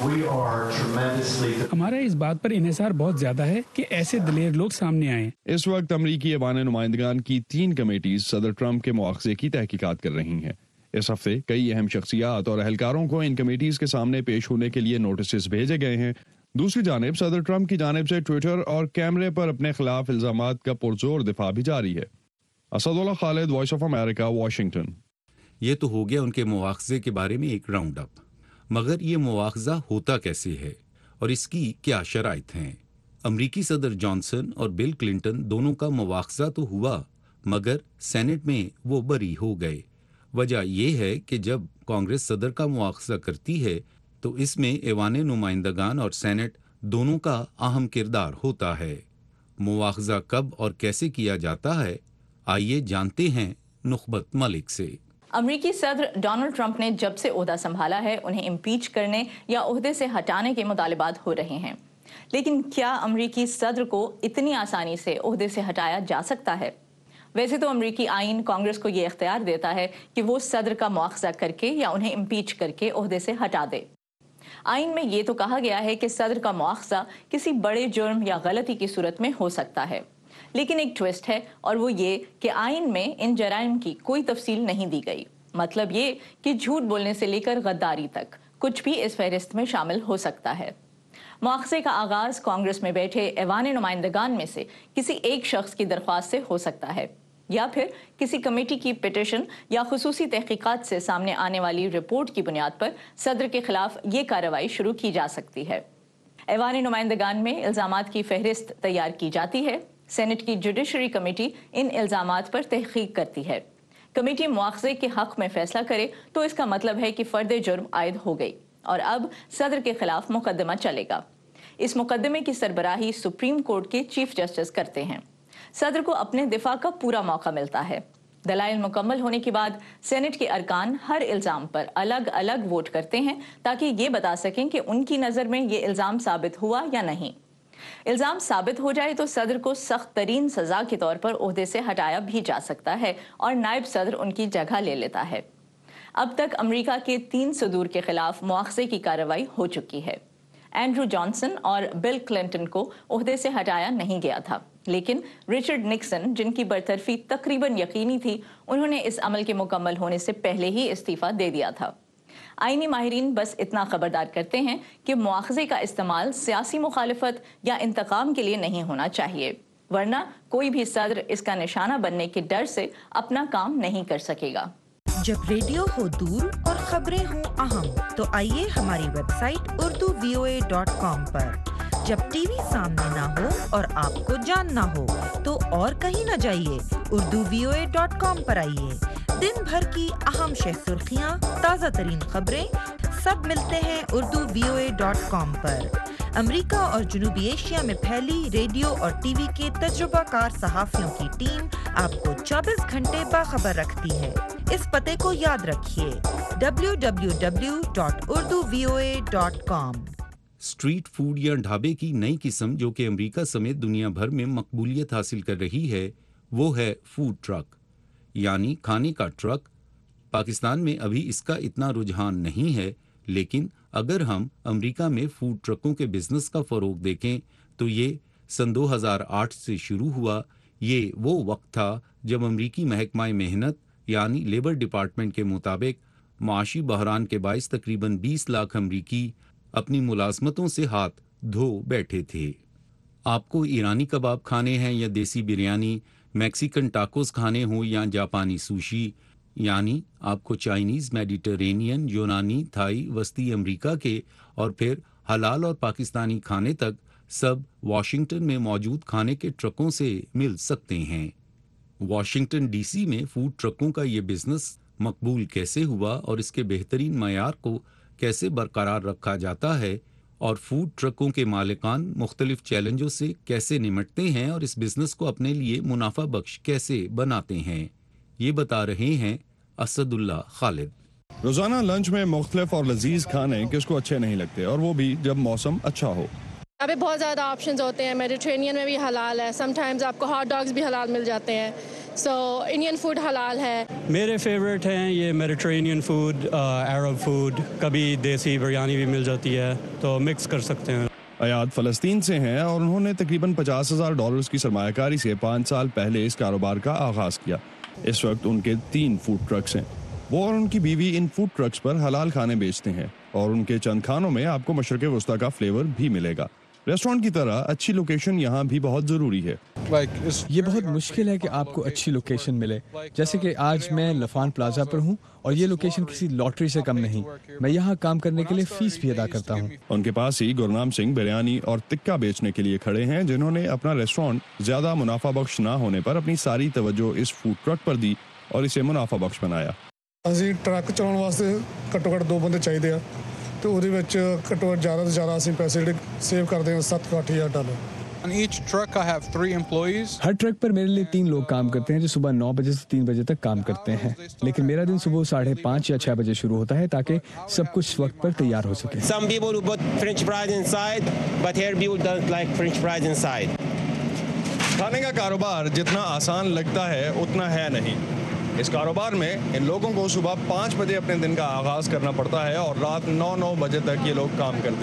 हमारा इस बात पर इन्हिसार बहुत ज्यादा है कि ऐसे दिलेर लोग सामने आएं। इस वक्त अमरीकी ऐवान नुमाइंदगान की तीन कमेटीज सदर ट्रंप के मुआवजे की तहकीकात कर रही हैं। इस हफ्ते कई अहम शख्सियात और अहलकारों को इन कमेटीज के सामने पेश होने के लिए नोटिस भेजे गए हैं। दूसरी जानिब सदर ट्रंप की जानिब से ट्विटर और कैमरे पर अपने खिलाफ इल्जामात का पुरजोर दिफा भी जारी है। Asadullah Khalid, voice of America, Washington. ये तो हो गया उनके मुआवजे के बारे में एक राउंड अप, मगर ये मुआवजा होता कैसे है और इसकी क्या शराइत हैं? अमरीकी सदर जॉनसन और बिल क्लिंटन दोनों का मुआवजा तो हुआ, मगर सेनेट में वो बरी हो गए। वजह यह है कि जब कांग्रेस सदर का मुआवजा करती है तो इसमें ऐवाने नुमाइंदगान और सेनेट दोनों का अहम किरदार होता है। मुआवजा कब और कैसे किया जाता है, आइए जानते हैं नुखबत मलिक से। अमरीकी सदर डोनाल्ड ट्रंप ने जब से ओहदा संभाला है उन्हें इम्पीच करने या ओहदे से हटाने के मुतालिबात हो रहे हैं, लेकिन क्या अमरीकी सदर को इतनी आसानी से ओहदे से हटाया जा सकता है? वैसे तो अमरीकी आइन कांग्रेस को ये इख्तियार देता है कि वो सदर का मुआवजा करके या उन्हें इम्पीच करके ओहदे से हटा दे। आइन में ये तो कहा गया है कि सदर का मुआवजा किसी बड़े जुर्म या गलती की सूरत में हो सकता है, लेकिन एक ट्विस्ट है और वो ये कि आइन में इन जराइम की कोई तफसील नहीं दी गई। मतलब ये कि झूठ बोलने से लेकर गद्दारी तक कुछ भी इस फहरिस्त में शामिल हो सकता है। मुआवजे का आगाज कांग्रेस में बैठे ऐवान नुमाइंदगान में से किसी एक शख्स की दरख्वास्त से हो सकता है, या फिर किसी कमेटी की पिटिशन या खुसूसी तहकीकात से सामने आने वाली रिपोर्ट की बुनियाद पर सदर के खिलाफ ये कार्रवाई शुरू की जा सकती है। ऐवान नुमाइंदगान में इल्जामात की फहरिस्त तैयार की जाती है। सेनेट की जुडिशरी कमेटी इन इल्जामात पर तहकीक करती है। कमेटी मुआवजे के हक में फैसला करे तो इसका मतलब है कि फर्द जुर्म आयद हो गई और अब सदर के खिलाफ मुकदमा चलेगा। इस मुकदमे की सरबराही सुप्रीम कोर्ट के चीफ जस्टिस करते हैं। सदर को अपने दिफा का पूरा मौका मिलता है। दलाइल मुकम्मल होने के बाद सेनेट के अरकान हर इल्जाम पर अलग अलग वोट करते हैं ताकि ये बता सकें कि उनकी नज़र में ये इल्जाम साबित हुआ या नहीं। इल्जाम साबित हो जाए तो सदर को सख्त तरीन सजा के तौर पर ओहदे से हटाया भी जा सकता है और नायब सदर उनकी जगह ले लेता है। अब तक अमेरिका के तीन सदूर के खिलाफ मुआवजे की कार्रवाई हो चुकी है। एंड्रू जॉनसन और बिल क्लिंटन को ओहदे से हटाया नहीं गया था, लेकिन रिचर्ड निक्सन, जिनकी बरतरफी तकरीबन यकीनी थी, उन्होंने इस अमल के मुकम्मल होने से पहले ही इस्तीफा दे दिया था। आईनी माहिरीन बस इतना खबरदार करते हैं कि मुआवजे का इस्तेमाल सियासी मुखालिफत या इंतकाम के लिए नहीं होना चाहिए, वरना कोई भी सदर इसका निशाना बनने के डर से अपना काम नहीं कर सकेगा। जब रेडियो हो दूर और खबरें हो अहम, तो आइए हमारी website Urdu V O A dot com पर जब टीवी सामने ना हो और आपको जानना हो तो और कहीं न जाइए, Urdu V O A dot com पर आइए। दिन भर की अहम शह सुर्खियाँ, ताज़ा तरीन खबरें सब मिलते हैं Urdu V O A dot com पर। अमेरिका और जनूबी एशिया में फैली रेडियो और टीवी के तजुर्बाकार सहाफ़ियों की टीम आपको चौबीस घंटे बाखबर रखती है। इस पते को याद रखिए, W W W dot Urdu V O A dot com. Street food या ढाबे की नई किस्म जो कि अमेरिका समेत दुनिया भर में मकबूलियत हासिल कर रही है, वो है फूड ट्रक, यानी खाने का ट्रक। पाकिस्तान में अभी इसका इतना रुझान नहीं है, लेकिन अगर हम अमेरिका में फूड ट्रकों के बिजनेस का फ़रोग देखें तो ये सन दो हज़ार आठ से शुरू हुआ। ये वो वक्त था जब अमेरिकी महकमा मेहनत यानी लेबर डिपार्टमेंट के मुताबिक माशी बहरान के बाइस तकरीबन बीस लाख अमरीकी अपनी मुलाजमतों से हाथ धो बैठे थे। आपको ईरानी कबाब खाने हैं या देसी बिरयानी, मैक्सिकन टाकोस खाने हों या जापानी सुशी, यानी आपको चाइनीज़, मेडिटरेनियन, यूनानी, थाई, वस्ती अमेरिका के और फिर हलाल और पाकिस्तानी खाने तक सब वाशिंगटन में मौजूद खाने के ट्रकों से मिल सकते हैं। वाशिंगटन डीसी में फूड ट्रकों का ये बिजनेस मकबूल कैसे हुआ और इसके बेहतरीन मयार को कैसे बरकरार रखा जाता है और फूड ट्रकों के मालिकान मुख्तलिफ चैलेंजों से कैसे निमटते हैं और इस बिजनेस को अपने लिए मुनाफा बख्श कैसे बनाते हैं, ये बता रहे हैं असदुल्ला खालिद। रोजाना लंच में मुख्तलिफ और लजीज खाने किसको अच्छे नहीं लगते, और वो भी जब मौसम अच्छा हो। यहाँ पे बहुत ज़्यादा ऑप्शंस होते हैं। मेडिटेरेनियन में भी हलाल है, समटाइम्स आपको हॉट डॉग्स भी हलाल मिल जाते हैं। सो इंडियन फूड हलाल है। मेरे फेवरेट हैं ये मेडिटेरेनियन फूड, अरब फूड, कभी देसी बिरयानी भी मिल जाती है, तो मिक्स कर सकते हैं। अयाद फ़लस्तीन से हैं और उन्होंने तकरीबन पचास हज़ार डॉलर्स की सरमायाकारी से पाँच साल पहले इस कारोबार का आगाज़ किया। इस वक्त उनके तीन फूड ट्रक्स हैं। वो और उनकी बीवी इन फूड ट्रक्स पर हलाल खाने बेचते हैं और उनके चंद खानों में आपको मशरक़ वस्ता का फ्लेवर भी मिलेगा। रेस्टोरेंट की तरह अच्छी लोकेशन यहाँ भी बहुत ज़रूरी है। ये बहुत मुश्किल है कि आपको अच्छी लोकेशन मिले। जैसे कि आज मैं लफान प्लाजा पर हूँ और ये लोकेशन किसी लॉटरी से कम नहीं। मैं यहाँ काम करने के लिए फीस भी अदा करता हूँ। उनके पास ही गुरनाम सिंह बिरयानी और टिक्का बेचने के लिए खड़े हैं, जिन्होंने अपना रेस्टोरेंट ज्यादा मुनाफा बख्श ना होने पर अपनी सारी तवज्जो इस फूड ट्रक पर दी और इसे मुनाफा बख्श बनाया। ਅਸੀਂ ਟਰੱਕ ਚਲਾਉਣ ਵਾਸਤੇ ਘੱਟੋ ਘੱਟ ਦੋ ਬੰਦੇ ਚਾਹੀਦੇ ਆ ਤੇ ਉਹਦੇ ਵਿੱਚ ਘੱਟੋ ਘੱਟ ਜ਼ਿਆਦਾ ਤੋਂ ਜ਼ਿਆਦਾ ਅਸੀਂ ਪੈਸੇ ਜਿਹੜੇ ਸੇਵ ਕਰਦੇ ਹਾਂ ਸੱਤ ਤੋਂ ਅੱਠ ਹਜ਼ਾਰ dollar. On each truck I have three employees. हर ट्रक पर मेरे लिए तीन लोग काम करते हैं जो सुबह नौ बजे से तीन बजे तक काम करते हैं, लेकिन मेरा दिन सुबह साढ़े पाँच या छह बजे शुरू होता है ताकि सब कुछ वक्त पर तैयार हो सके। Some people who put French fries inside, but here people don't like French fries inside. खाने का कारोबार जितना आसान लगता है उतना है नहीं। इस कारोबार में इन लोगों को सुबह पाँच बजे अपने दिन का आगाज करना पड़ता है और रात नौ नौ बजे तक ये लोग काम करते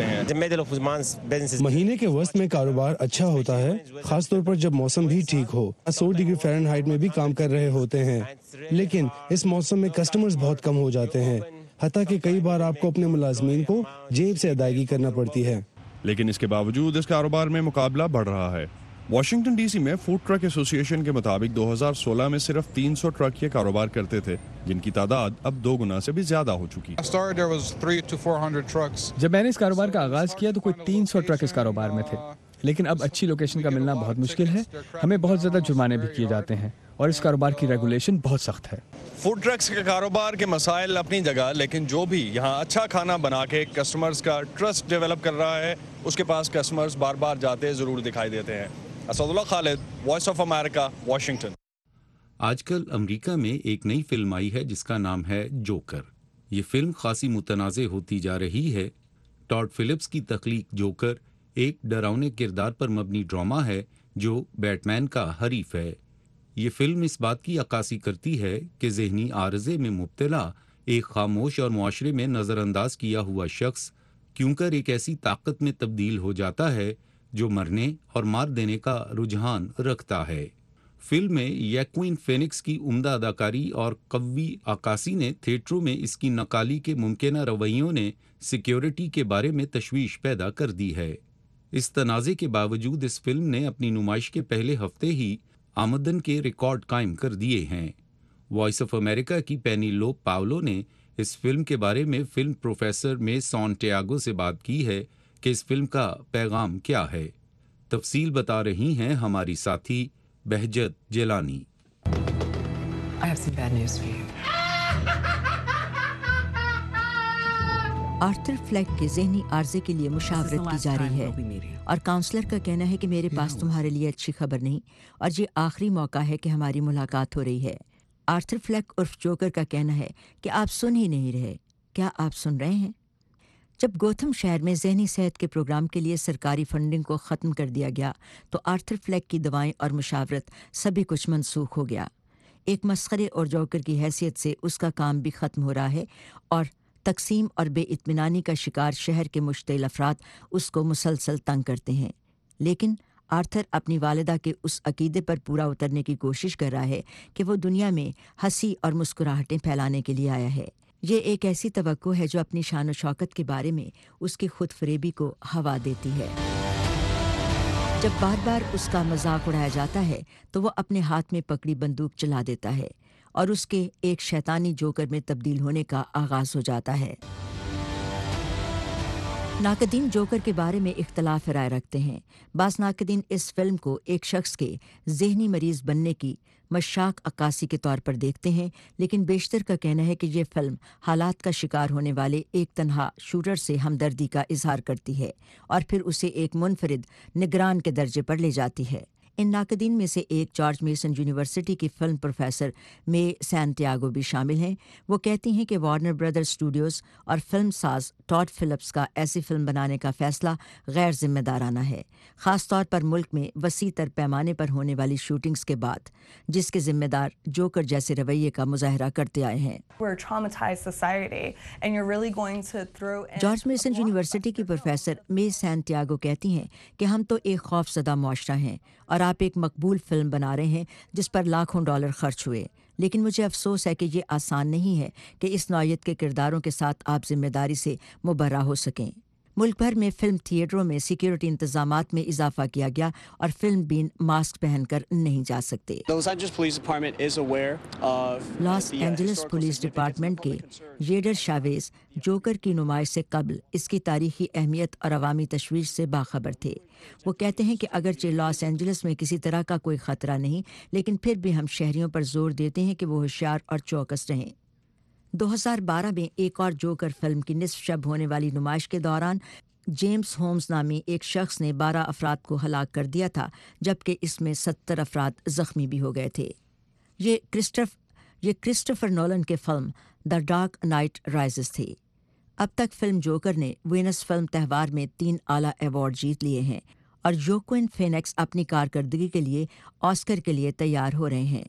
हैं। महीने के वस्त में कारोबार अच्छा होता है, खास तौर पर जब मौसम भी ठीक हो। सौ डिग्री फ़ारेनहाइट में भी काम कर रहे होते हैं, लेकिन इस मौसम में कस्टमर्स बहुत कम हो जाते हैं, हत्ता कि कई बार आपको अपने मुलाजमीन को जेब से अदायगी करना पड़ती है। लेकिन इसके बावजूद इस कारोबार में मुकाबला बढ़ रहा है। वाशिंगटन डीसी में फूड ट्रक एसोसिएशन के मुताबिक दो हज़ार सोलह में सिर्फ तीन सौ ट्रक ये कारोबार करते थे, जिनकी तादाद अब दो गुना से भी ज्यादा हो चुकी है। जब मैंने इस कारोबार का आगाज किया तो कोई तीन सौ ट्रक इस कारोबार में थे, लेकिन अब अच्छी लोकेशन का मिलना बहुत मुश्किल है। हमें बहुत ज्यादा जुर्माने भी किए जाते हैं और इस कारोबार की रेगुलेशन बहुत सख्त है। फूड ट्रक्स के कारोबार के मसाइल अपनी जगह, लेकिन जो भी यहाँ अच्छा खाना बना के कस्टमर्स का ट्रस्ट डेवलप कर रहा है, उसके पास कस्टमर्स बार बार जाते जरूर दिखाई देते हैं। Asadullah Khalid, voice of America, Washington. आजकल अमेरिका में एक नई फिल्म आई है जिसका नाम है जोकर। ये फिल्म खासी मुतनाज़े होती जा रही है। टॉड फिलिप्स की तख्लीक जोकर एक डरावने किरदार पर मबनी ड्रामा है जो बैटमैन का हरीफ है। ये फिल्म इस बात की अक्कासी करती है कि जहनी आर्जे में मुब्तला एक खामोश और मुआशरे में नज़रअंदाज किया हुआ शख्स क्योंकर एक ऐसी ताकत में तब्दील हो जाता है जो मरने और मार देने का रुझान रखता है। फिल्म में यक्विन फेनिक्स की उम्दा अदाकारी और कव्वी अक्कासी ने थिएटरों में इसकी नकाली के मुमकिन रवैयों ने सिक्योरिटी के बारे में तशवीश पैदा कर दी है। इस तनाज़े के बावजूद इस फिल्म ने अपनी नुमाइश के पहले हफ्ते ही आमदन के रिकॉर्ड कायम कर दिए हैं। वॉइस ऑफ अमेरिका की पेनीलोप पावलो ने इस फिल्म के बारे में फिल्म प्रोफेसर में सॉन्टियागो से बात की है کہ اس فلم کا پیغام کیا ہے. تفصیل بتا رہی ہیں ہماری ساتھی Behjat Jilani. I have some bad news for you. Arthur Fleck کے ذہنی عارضے کے لیے مشاورت کی جا رہی ہے اور کاؤنسلر کا کہنا ہے کہ میرے پاس تمہارے لیے اچھی خبر نہیں اور یہ آخری موقع ہے کہ ہماری ملاقات ہو رہی ہے. آرتھر فلیک عرف جوکر کا کہنا ہے کہ آپ سن ہی نہیں رہے. کیا آپ سن رہے ہیں؟ جب گوتھم شہر میں ذہنی صحت کے پروگرام کے لیے سرکاری فنڈنگ کو ختم کر دیا گیا تو آرتھر فلیک کی دوائیں اور مشاورت سبھی کچھ منسوخ ہو گیا. ایک مسخرے اور جوکر کی حیثیت سے اس کا کام بھی ختم ہو رہا ہے اور تقسیم اور بے اطمینانی کا شکار شہر کے مشتعل افراد اس کو مسلسل تنگ کرتے ہیں. لیکن آرتھر اپنی والدہ کے اس عقیدے پر پورا اترنے کی کوشش کر رہا ہے کہ وہ دنیا میں ہنسی اور مسکراہٹیں پھیلانے کے لیے آیا ہے. یہ ایک ایسی توقع ہے جو اپنی شان و شوکت کے بارے میں اس کی خود فریبی کو ہوا دیتی ہے. جب بار بار اس کا مذاق اڑایا جاتا ہے تو وہ اپنے ہاتھ میں پکڑی بندوق چلا دیتا ہے اور اس کے ایک شیطانی جوکر میں تبدیل ہونے کا آغاز ہو جاتا ہے. ناقدین جوکر کے بارے میں اختلاف رائے رکھتے ہیں. بعض ناقدین اس فلم کو ایک شخص کے ذہنی مریض بننے کی مشاق عکاسی کے طور پر دیکھتے ہیں، لیکن بیشتر کا کہنا ہے کہ یہ فلم حالات کا شکار ہونے والے ایک تنہا شوٹر سے ہمدردی کا اظہار کرتی ہے اور پھر اسے ایک منفرد نگران کے درجے پر لے جاتی ہے. ان ناقدین میں سے ایک جارج میسن یونیورسٹی کی فلم پروفیسر مے سینٹیاگو بھی شامل ہیں. وہ کہتی ہیں کہ وارنر برادر اسٹوڈیوز اور فلم ساز ٹاڈ فلپس کا ایسی فلم بنانے کا فیصلہ غیر ذمہ دارانہ ہے، خاص طور پر ملک میں وسیع تر پیمانے پر ہونے والی شوٹنگز کے بعد، جس کے ذمہ دار جوکر جیسے رویے کا مظاہرہ کرتے آئے ہیں. جارج میسن یونیورسٹی کی پروفیسر مے سینٹیاگو کہتی ہیں کہ ہم تو ایک خوف زدہ معاشرہ ہیں اور آپ ایک مقبول فلم بنا رہے ہیں جس پر لاکھوں ڈالر خرچ ہوئے، لیکن مجھے افسوس ہے کہ یہ آسان نہیں ہے کہ اس نوعیت کے کرداروں کے ساتھ آپ ذمہ داری سے مبرہ ہو سکیں. ملک بھر میں فلم تھیٹروں میں سیکیورٹی انتظامات میں اضافہ کیا گیا اور فلم بین ماسک پہن کر نہیں جا سکتے. لاس اینجلس پولیس ڈپارٹمنٹ کے ریڈر شاویز جوکر کی نمائش سے قبل اس کی تاریخی اہمیت اور عوامی تشویش سے باخبر تھے. وہ کہتے ہیں کہ اگرچہ لاس اینجلس میں کسی طرح کا کوئی خطرہ نہیں، لیکن پھر بھی ہم شہریوں پر زور دیتے ہیں کہ وہ ہوشیار اور چوکس رہیں. دو ہزار بارہ میں ایک اور جوکر فلم کی نصف شب ہونے والی نمائش کے دوران جیمز ہومز نامی ایک شخص نے بارہ افراد کو ہلاک کر دیا تھا، جبکہ اس میں ستر افراد زخمی بھی ہو گئے تھے. یہ کرسٹف یہ کرسٹوفر نولن کے film the Dark Knight Rises تھی. اب تک فلم جوکر نے وینس فلم تہوار میں تین اعلیٰ ایوارڈ جیت لیے ہیں اور جوکوئن فینکس اپنی کارکردگی کے لیے آسکر کے لیے تیار ہو رہے ہیں.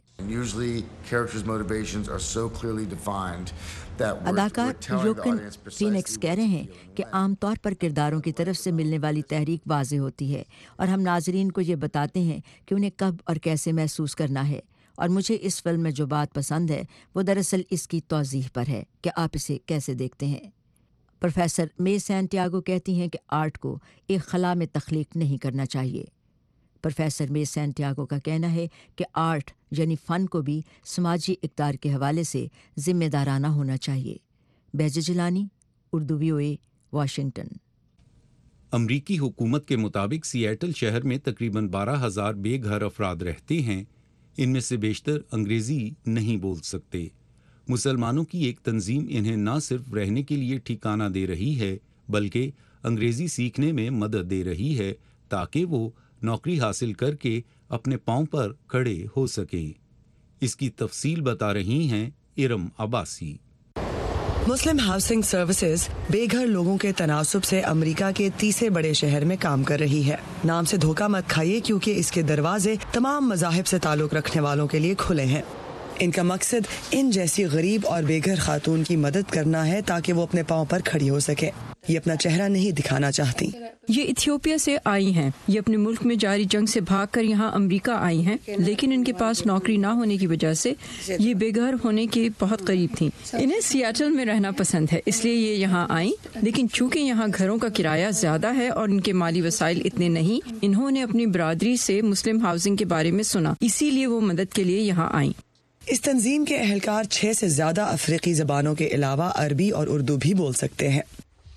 اداکار جوکوئن فینکس کہہ رہے ہیں کہ عام طور پر کرداروں کی طرف سے ملنے والی تحریک واضح ہوتی ہے اور ہم ناظرین کو یہ بتاتے ہیں کہ انہیں کب اور کیسے محسوس کرنا ہے، اور مجھے اس فلم میں جو بات پسند ہے وہ دراصل اس کی توضیح پر ہے کہ آپ اسے کیسے دیکھتے ہیں. پروفیسر مے سینٹیاگو کہتی ہیں کہ آرٹ کو ایک خلا میں تخلیق نہیں کرنا چاہیے. پروفیسر مے سینٹیاگو کا کہنا ہے کہ آرٹ یعنی فن کو بھی سماجی اقدار کے حوالے سے ذمہ دارانہ ہونا چاہیے. بیجا Jilani, Urdu V O A, Washington. امریکی حکومت کے مطابق سیاٹل شہر میں تقریباً بارہ ہزار بے گھر افراد رہتے ہیں. ان میں سے بیشتر انگریزی نہیں بول سکتے. مسلمانوں کی ایک تنظیم انہیں نہ صرف رہنے کے لیے ٹھکانہ دے رہی ہے بلکہ انگریزی سیکھنے میں مدد دے رہی ہے تاکہ وہ نوکری حاصل کر کے اپنے پاؤں پر کھڑے ہو سکیں. اس کی تفصیل بتا رہی ہیں Iram Abbasi. Muslim housing services بے گھر لوگوں کے تناسب سے امریکہ کے تیسرے بڑے شہر میں کام کر رہی ہے. نام سے دھوکہ مت کھائیے کیونکہ اس کے دروازے تمام مذاہب سے تعلق رکھنے والوں کے لیے کھلے ہیں. ان کا مقصد ان جیسی غریب اور بے گھر خاتون کی مدد کرنا ہے تاکہ وہ اپنے پاؤں پر کھڑی ہو سکے. یہ اپنا چہرہ نہیں دکھانا چاہتی. یہ ایتھیوپیا سے آئی ہیں. یہ اپنے ملک میں جاری جنگ سے بھاگ کر یہاں امریکہ آئی ہیں، لیکن ان کے پاس نوکری نہ ہونے کی وجہ سے یہ بے گھر ہونے کے بہت قریب تھیں. انہیں سیاٹل میں رہنا پسند ہے، اس لیے یہ یہاں آئیں، لیکن چونکہ یہاں گھروں کا کرایہ زیادہ ہے اور ان کے مالی وسائل اتنے نہیں، انہوں نے اپنی برادری سے مسلم ہاؤسنگ کے بارے میں سنا، اسی لیے وہ مدد کے لیے یہاں آئیں. اس تنظیم کے اہلکار چھ سے زیادہ افریقی زبانوں کے علاوہ عربی اور اردو بھی بول سکتے ہیں.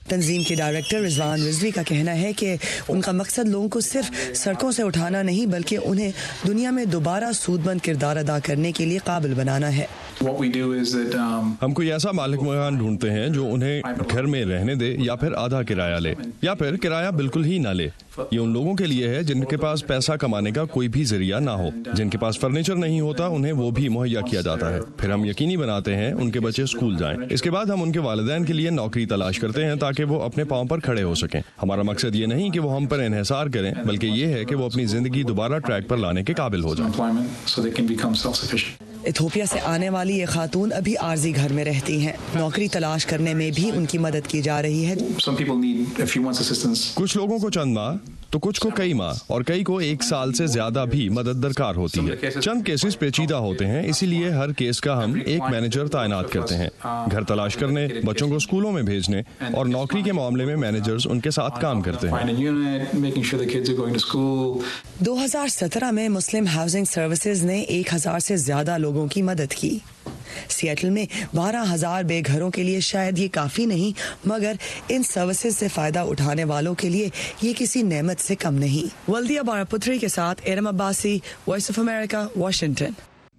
تنظیم کے ڈائریکٹر رضوان رضوی کا کہنا ہے کہ ان کا مقصد لوگوں کو صرف سڑکوں سے اٹھانا نہیں بلکہ انہیں دنیا میں دوبارہ سود مند کردار ادا کرنے کے لیے قابل بنانا ہے. ہم کوئی ایسا مالک مکان ڈھونڈتے ہیں جو انہیں گھر میں رہنے دے یا پھر آدھا کرایہ لے یا پھر کرایہ بالکل ہی نہ لے. یہ ان لوگوں کے لیے ہے جن کے پاس پیسہ کمانے کا کوئی بھی ذریعہ نہ ہو. جن کے پاس فرنیچر نہیں ہوتا انہیں وہ بھی مہیا کیا جاتا ہے. پھر ہم یقینی بناتے ہیں ان کے بچے اسکول جائیں. اس کے بعد ہم ان کے والدین کے لیے نوکری تلاش کرتے ہیں تاکہ وہ اپنے پاؤں پر کھڑے ہو سکیں. ہمارا مقصد یہ نہیں کہ وہ ہم پر انحصار کریں بلکہ یہ ہے کہ وہ اپنی زندگی دوبارہ ٹریک پر لانے کے قابل ہو جائیں. ایتھوپیا سے آنے والی یہ خاتون ابھی عارضی گھر میں رہتی ہیں. نوکری تلاش کرنے میں بھی ان کی مدد کی جا رہی ہے. کچھ لوگوں کو چند ماہ تو کچھ کو کئی ماہ اور کئی کو ایک سال سے زیادہ بھی مدد درکار ہوتی ہے. چند کیسز پیچیدہ ہوتے ہیں اسی لیے ہر کیس کا ہم ایک مینیجر تعینات کرتے ہیں. گھر تلاش کرنے, بچوں کو اسکولوں میں بھیجنے اور نوکری کے معاملے میں مینیجرز ان کے ساتھ کام کرتے ہیں. دو ہزار سترہ میں مسلم ہاؤسنگ سروسز نے ایک ہزار سے زیادہ لوگوں کی مدد کی. سیٹل میں بارہ ہزار بے گھروں کے لیے شاید یہ کافی نہیں مگر ان سروسز سے فائدہ اٹھانے والوں کے لیے یہ کسی نعمت سے کم نہیں. ولدیہ بارہ پتری کے ساتھ Iram Abbasi, voice of America, Washington.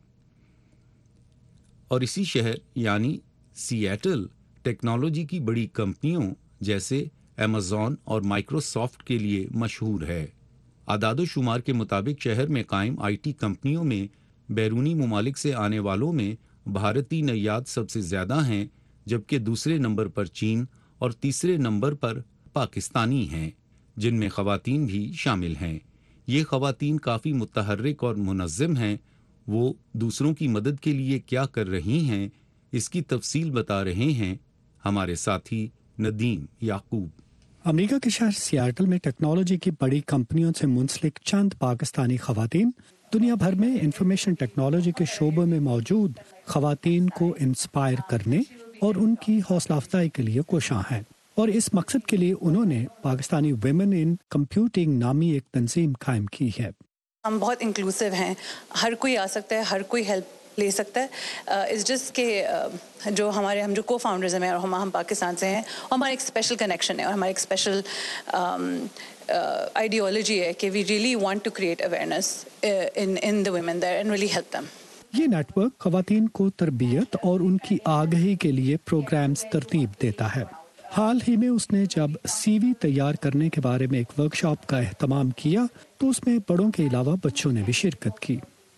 اور اسی شہر یعنی سیٹل ٹیکنالوجی کی بڑی کمپنیوں جیسے ایمیزون اور مائکروسافٹ کے لیے مشہور ہے. اعداد و شمار کے مطابق شہر میں قائم آئی ٹی کمپنیوں میں بیرونی ممالک سے آنے والوں میں بھارتی نژاد سب سے زیادہ ہیں جبکہ دوسرے نمبر پر چین اور تیسرے نمبر پر پاکستانی ہیں جن میں خواتین بھی شامل ہیں. یہ خواتین کافی متحرک اور منظم ہیں. وہ دوسروں کی مدد کے لیے کیا کر رہی ہیں اس کی تفصیل بتا رہے ہیں ہمارے ساتھی ندیم یعقوب. امریکہ کے شہر سیاٹل میں ٹیکنالوجی کی بڑی کمپنیوں سے منسلک چند پاکستانی خواتین دنیا بھر میں انفارمیشن ٹیکنالوجی کے شعبے میں موجود خواتین کو انسپائر کرنے اور ان کی حوصلہ افزائی کے لیے کوشاں ہیں. اور اس مقصد کے لیے انہوں نے پاکستانی ویمن ان کمپیوٹنگ نامی ایک تنظیم قائم کی ہے. ہم بہت انکلوسیو ہیں, ہر کوئی آ سکتا ہے, ہر کوئی ہیلپ لے سکتا ہے. اس جس کے جو ہمارے ہم جو کو فاؤنڈرز ہیں اور ہم ہم پاکستان سے ہیں اور ہمارا ایک اسپیشل کنیکشن ہے اور ہمارا ایک اسپیشل آئیڈیالوجی ہے کہ we really want to create awareness in in the women there and really help them. یہ نیٹ ورک خواتین کو تربیت اور ان کی آگہی کے لیے پروگرامز ترتیب دیتا ہے. حال ہی میں اس نے جب سی وی تیار کرنے کے بارے میں ایک ورک شاپ کا اہتمام کیا تو اس میں بڑوں کے علاوہ بچوں نے بھی شرکت کی.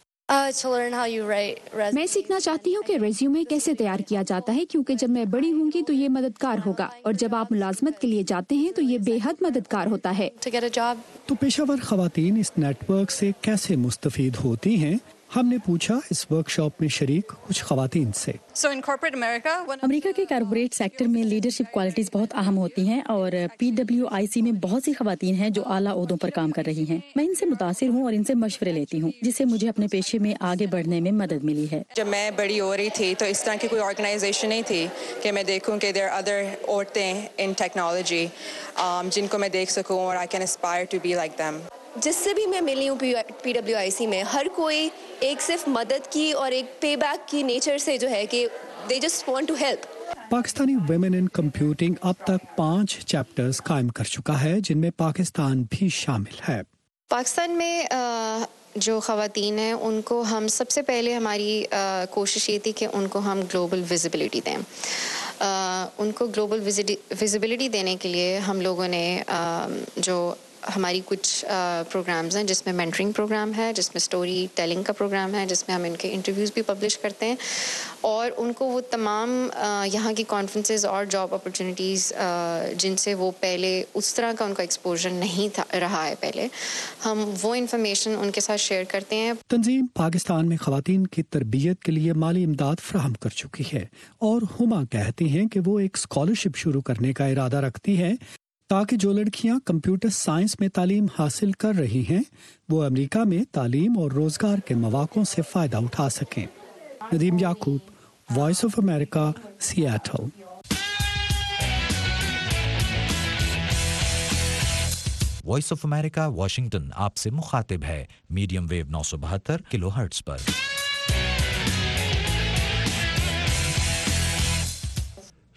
میں سیکھنا چاہتی ہوں کہ ریزیومے کیسے تیار کیا جاتا ہے کیونکہ جب میں بڑی ہوں گی تو یہ مددگار ہوگا اور جب آپ ملازمت کے لیے جاتے ہیں تو یہ بے حد مددگار ہوتا ہے. تو پیشہ ور خواتین اس نیٹ ورک سے کیسے مستفید ہوتی ہیں ہم نے پوچھا اس ورک شاپ میں شریک کچھ خواتین سے. امریکہ کے کارپوریٹ سیکٹر میں لیڈرشپ کوالٹیز بہت اہم ہوتی ہیں اور پی ڈبلیو آئی سی میں بہت سی خواتین ہیں جو اعلیٰ عہدوں پر کام کر رہی ہیں. میں ان سے متاثر ہوں اور ان سے مشورے لیتی ہوں جس سے مجھے اپنے پیشے میں آگے بڑھنے میں مدد ملی ہے. جب میں بڑی ہو رہی تھی تو اس طرح کی کوئی آرگنائزیشن نہیں تھی کہ میں دیکھوں کہ دیر ادر عورتیں ان ٹیکنالوجی جن کو میں دیکھ سکوں اور I can aspire to be like them. جس سے بھی میں ملی ہوں پی ڈبلیو آئی سی میں ہر کوئی ایک صرف مدد کی اور ایک پے بیک کی نیچر سے جو ہے کہ they just want to help. Pakistani women in computing اب تک پانچ چیپٹرز قائم کر چکا ہے جن میں پاکستان بھی شامل ہے. پاکستان میں جو خواتین ہیں ان کو ہم سب سے پہلے ہماری کوشش یہ تھی کہ ان کو ہم گلوبل ویزیبلٹی دیں. ان کو گلوبل ویزیبلٹی دینے کے لیے ہم لوگوں نے جو ہماری کچھ پروگرامز ہیں جس میں مینٹرنگ پروگرام ہے, جس میں اسٹوری ٹیلنگ کا پروگرام ہے, جس میں ہم ان کے انٹرویوز بھی پبلش کرتے ہیں اور ان کو وہ تمام یہاں کی کانفرنسز اور جاب اپرچونیٹیز جن سے وہ پہلے اس طرح کا ان کا ایکسپوجر نہیں تھا رہا ہے پہلے, ہم وہ انفارمیشن ان کے ساتھ شیئر کرتے ہیں. تنظیم پاکستان میں خواتین کی تربیت کے لیے مالی امداد فراہم کر چکی ہے اور ہما کہتی ہیں کہ وہ ایک اسکالرشپ شروع کرنے کا ارادہ رکھتی ہے تاکہ جو لڑکیاں کمپیوٹر سائنس میں تعلیم حاصل کر رہی ہیں وہ امریکہ میں تعلیم اور روزگار کے مواقع سے فائدہ اٹھا سکیں. Nadeem Yaqoob, voice of America, Seattle. Voice of America Washington آپ سے مخاطب ہے میڈیم ویو نو سو بہتر کلو ہرٹز پر.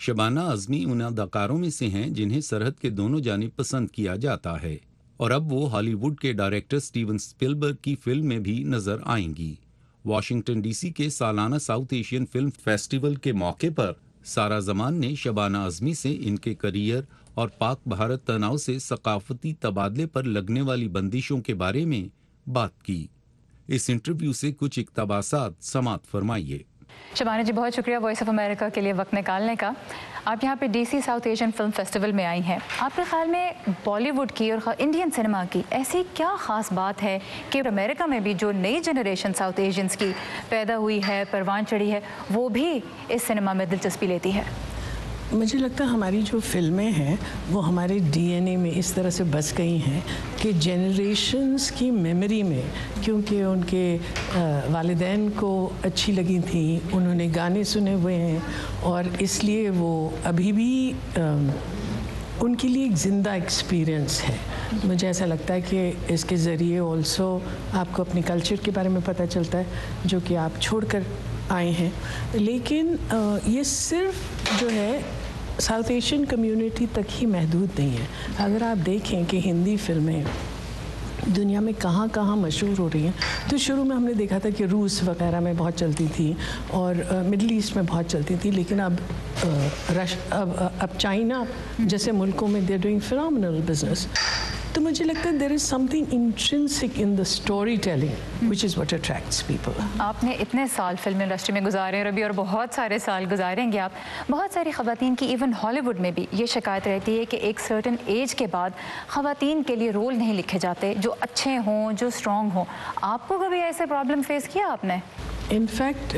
शबाना आज़मी उन अदाकारों में से हैं जिन्हें सरहद के दोनों जानिब पसंद किया जाता है और अब वो हॉलीवुड के डायरेक्टर स्टीवन स्पिलबर्ग की फिल्म में भी नजर आएंगी। वाशिंगटन डीसी के सालाना साउथ एशियन फिल्म फेस्टिवल के मौके पर सारा जमान ने शबाना आज़मी से इनके करियर और पाक भारत तनाव से सकाफती तबादले पर लगने वाली बंदिशों के बारे में बात की। इस इंटरव्यू से कुछ इक्तबासात समात फरमाइए। शबाना जी, बहुत शुक्रिया वॉइस ऑफ अमेरिका के लिए वक्त निकालने का। आप यहाँ पे DC South Asian film festival में आई हैं। आपके ख्याल में बॉलीवुड की और इंडियन सिनेमा की ऐसी क्या ख़ास बात है कि अमेरिका में भी जो नई जनरेशन साउथ एशियंस की पैदा हुई है, परवान चढ़ी है, वो भी इस सिनेमा में दिलचस्पी लेती है? मुझे लगता है हमारी जो फिल्में हैं वो हमारे डीएनए में इस तरह से बस गई हैं कि जनरेशन्स की मेमोरी में, क्योंकि उनके वालिदैन को अच्छी लगी थी, उन्होंने गाने सुने हुए हैं और इसलिए वो अभी भी आ, उनके लिए एक ज़िंदा एक्सपीरियंस है। मुझे ऐसा लगता है कि इसके ज़रिए ऑल्सो आपको अपने कल्चर के बारे में पता चलता है जो कि आप छोड़कर आए हैं। लेकिन ये सिर्फ जो है साउथ एशियन कम्युनिटी तक ही महदूद नहीं है। अगर आप देखें कि हिंदी फिल्में दुनिया में कहाँ कहाँ मशहूर हो रही हैं, तो शुरू में हमने देखा था कि रूस वगैरह में बहुत चलती थी और मिडल ईस्ट में बहुत चलती थी, लेकिन अब रश अब अब चाइना जैसे मुल्कों में they are doing phenomenal business. तो मुझे लगता है there is something intrinsic in the story telling which is what attracts people. आपने इतने साल फिल्म इंडस्ट्री में गुजारे हैं रबी, और बहुत सारे साल गुजारेंगे आप। बहुत सारी ख़वातीन की इवन हॉलीवुड में भी ये शिकायत रहती है कि एक सर्टन एज के बाद ख़वातीन के लिए रोल नहीं लिखे जाते जो अच्छे हों, जो स्ट्रॉन्ग हों। आपको कभी ऐसे प्रॉब्लम फेस किया आपने? इनफैक्ट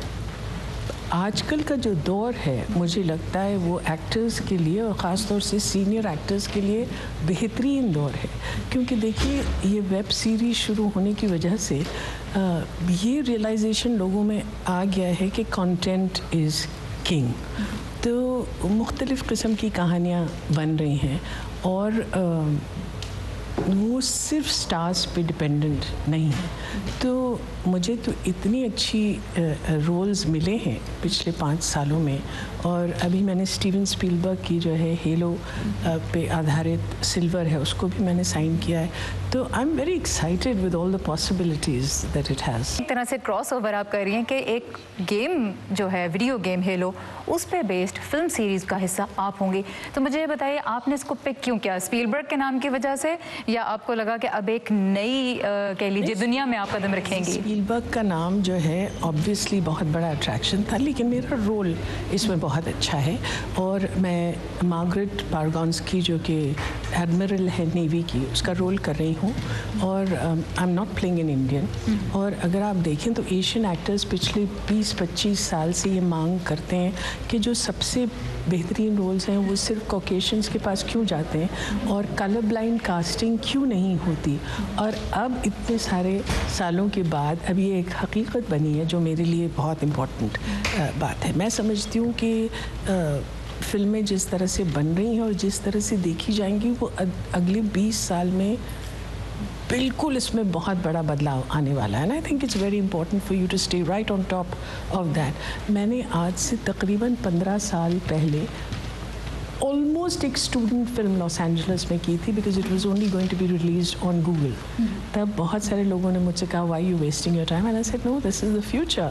आजकल का जो दौर है मुझे लगता है वो एक्टर्स के लिए और ख़ास तौर से सीनियर एक्टर्स के लिए बेहतरीन दौर है, क्योंकि देखिए ये वेब सीरीज़ शुरू होने की वजह से आ, ये रियलाइजेशन लोगों में आ गया है कि कंटेंट इज़ किंग। तो मुख्तलिफ़ किस्म की कहानियाँ बन रही हैं और आ, वो सिर्फ स्टार्स पे डिपेंडेंट नहीं है। तो मुझे तो इतनी अच्छी रोल्स मिले हैं पिछले पाँच सालों में, और अभी मैंने स्टीवन स्पीलबर्ग की जो है हेलो पे आधारित सिल्वर है उसको भी मैंने साइन किया है। तो I am very excited with all the possibilities that it has. एक तरह से क्रॉस ओवर आप कर रही हैं कि एक गेम जो है वीडियो गेम हेलो, उस पे बेस्ड फिल्म सीरीज़ का हिस्सा आप होंगी। तो मुझे ये बताइए आपने इसको पिक क्यों किया? स्पीलबर्ग के नाम की वजह से, या आपको लगा कि अब एक नई कह लीजिए दुनिया में आप कदम रखेंगी? स्पीलबर्ग का नाम जो है ऑब्वियसली बहुत बड़ा अट्रैक्शन था, लेकिन मेरा रोल इसमें बहुत अच्छा है और मैं मार्गरेट पारगॉन्स्की जो कि एडमिरल है नेवी की, उसका रोल कर रही हूँ और I am not playing in Indian. और अगर आप देखें तो एशियन एक्टर्स पिछले बीस पच्चीस साल से ये मांग करते हैं कि जो सबसे बेहतरीन रोल्स हैं वो सिर्फ कॉकेशियंस के पास क्यों जाते हैं और कलर ब्लाइंड कास्टिंग क्यों नहीं होती। और अब इतने सारे सालों के बाद अब ये एक हकीकत बनी है जो मेरे लिए बहुत इम्पोर्टेंट बात है। मैं समझती हूँ कि फिल्में जिस तरह से बन रही हैं और जिस तरह से देखी जाएंगी वो अगले बीस साल में बिल्कुल इसमें बहुत बड़ा बदलाव आने वाला है। And I think it's very important for you to stay right on top of that. मैंने आज से तकरीबन पंद्रह साल पहले ऑलमोस्ट एक स्टूडेंट फिल्म लॉस एंजलिस में की थी, because it was only going to be released on Google. तब बहुत सारे लोगों ने मुझसे कहा why you wasting your time, and I said no, this is the future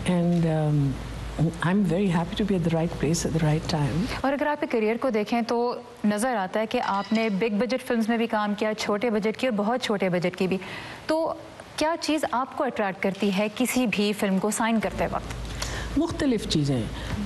and I am very happy to be at the right place at the right time. और अगर आपके करियर को देखें तो नज़र आता है कि आपने बिग बजट फिल्म्स में भी काम किया, छोटे बजट की और बहुत छोटे बजट की भी। तो क्या चीज़ आपको अट्रैक्ट करती है किसी भी फिल्म को साइन करते वक्त? मुख्तलिफ़ चीज़ें,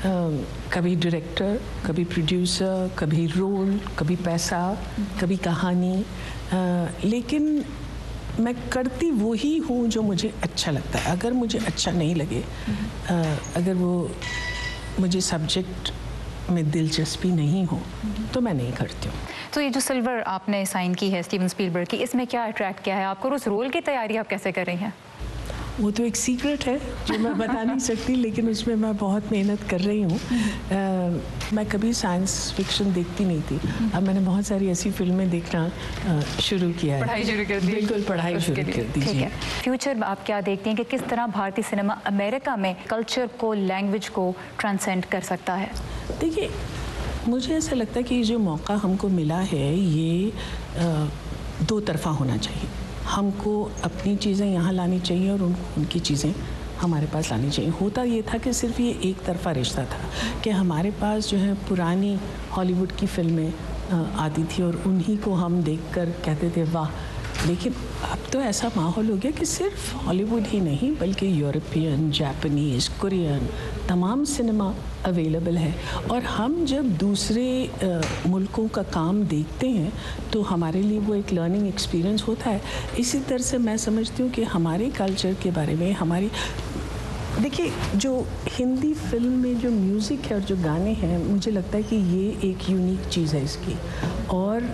कभी डायरेक्टर, कभी प्रोड्यूसर, कभी रोल, कभी पैसा, कभी कहानी, आ, लेकिन मैं करती वही हूँ जो मुझे अच्छा लगता है। अगर मुझे अच्छा नहीं लगे, आ, अगर वो मुझे सब्जेक्ट में दिलचस्पी नहीं हो तो मैं नहीं करती हूँ। तो ये जो सिल्वर आपने साइन की है स्टीवन स्पीलबर्ग की, इसमें क्या अट्रैक्ट किया है आपको? उस रोल की तैयारी आप कैसे कर रही हैं? वो तो एक सीक्रेट है जो मैं बता नहीं सकती, लेकिन उसमें मैं बहुत मेहनत कर रही हूँ। मैं कभी साइंस फिक्शन देखती नहीं थी, अब मैंने बहुत सारी ऐसी फिल्में देखना आ, शुरू किया है। पढ़ाई शुरू कर दी। बिल्कुल पढ़ाई शुरू कर दी। ठीक है, फ्यूचर में आप क्या देखती हैं कि किस तरह भारतीय सिनेमा अमेरिका में कल्चर को, लैंग्वेज को ट्रांसेंड कर सकता है? देखिए, मुझे ऐसा लगता है कि जो मौका हमको मिला है ये आ, दो तरफा होना चाहिए। हमको अपनी चीज़ें यहाँ लानी चाहिए और उनको उनकी चीज़ें हमारे पास लानी चाहिए। होता ये था कि सिर्फ ये एक तरफा रिश्ता था कि हमारे पास जो है पुरानी हॉलीवुड की फिल्में आती थी और उन्हीं को हम देखकर कहते थे वाह, लेकिन अब तो ऐसा माहौल हो गया कि सिर्फ हॉलीवुड ही नहीं बल्कि यूरोपियन, जापानीज़, कोरियन तमाम सिनेमा अवेलेबल है। और हम जब दूसरे आ, मुल्कों का काम देखते हैं तो हमारे लिए वो एक लर्निंग एक्सपीरियंस होता है। इसी तरह से मैं समझती हूँ कि हमारे कल्चर के बारे में, हमारी देखिए जो हिंदी फिल्म में जो म्यूज़िक है और जो गाने हैं, मुझे लगता है कि ये एक यूनिक चीज़ है इसकी, और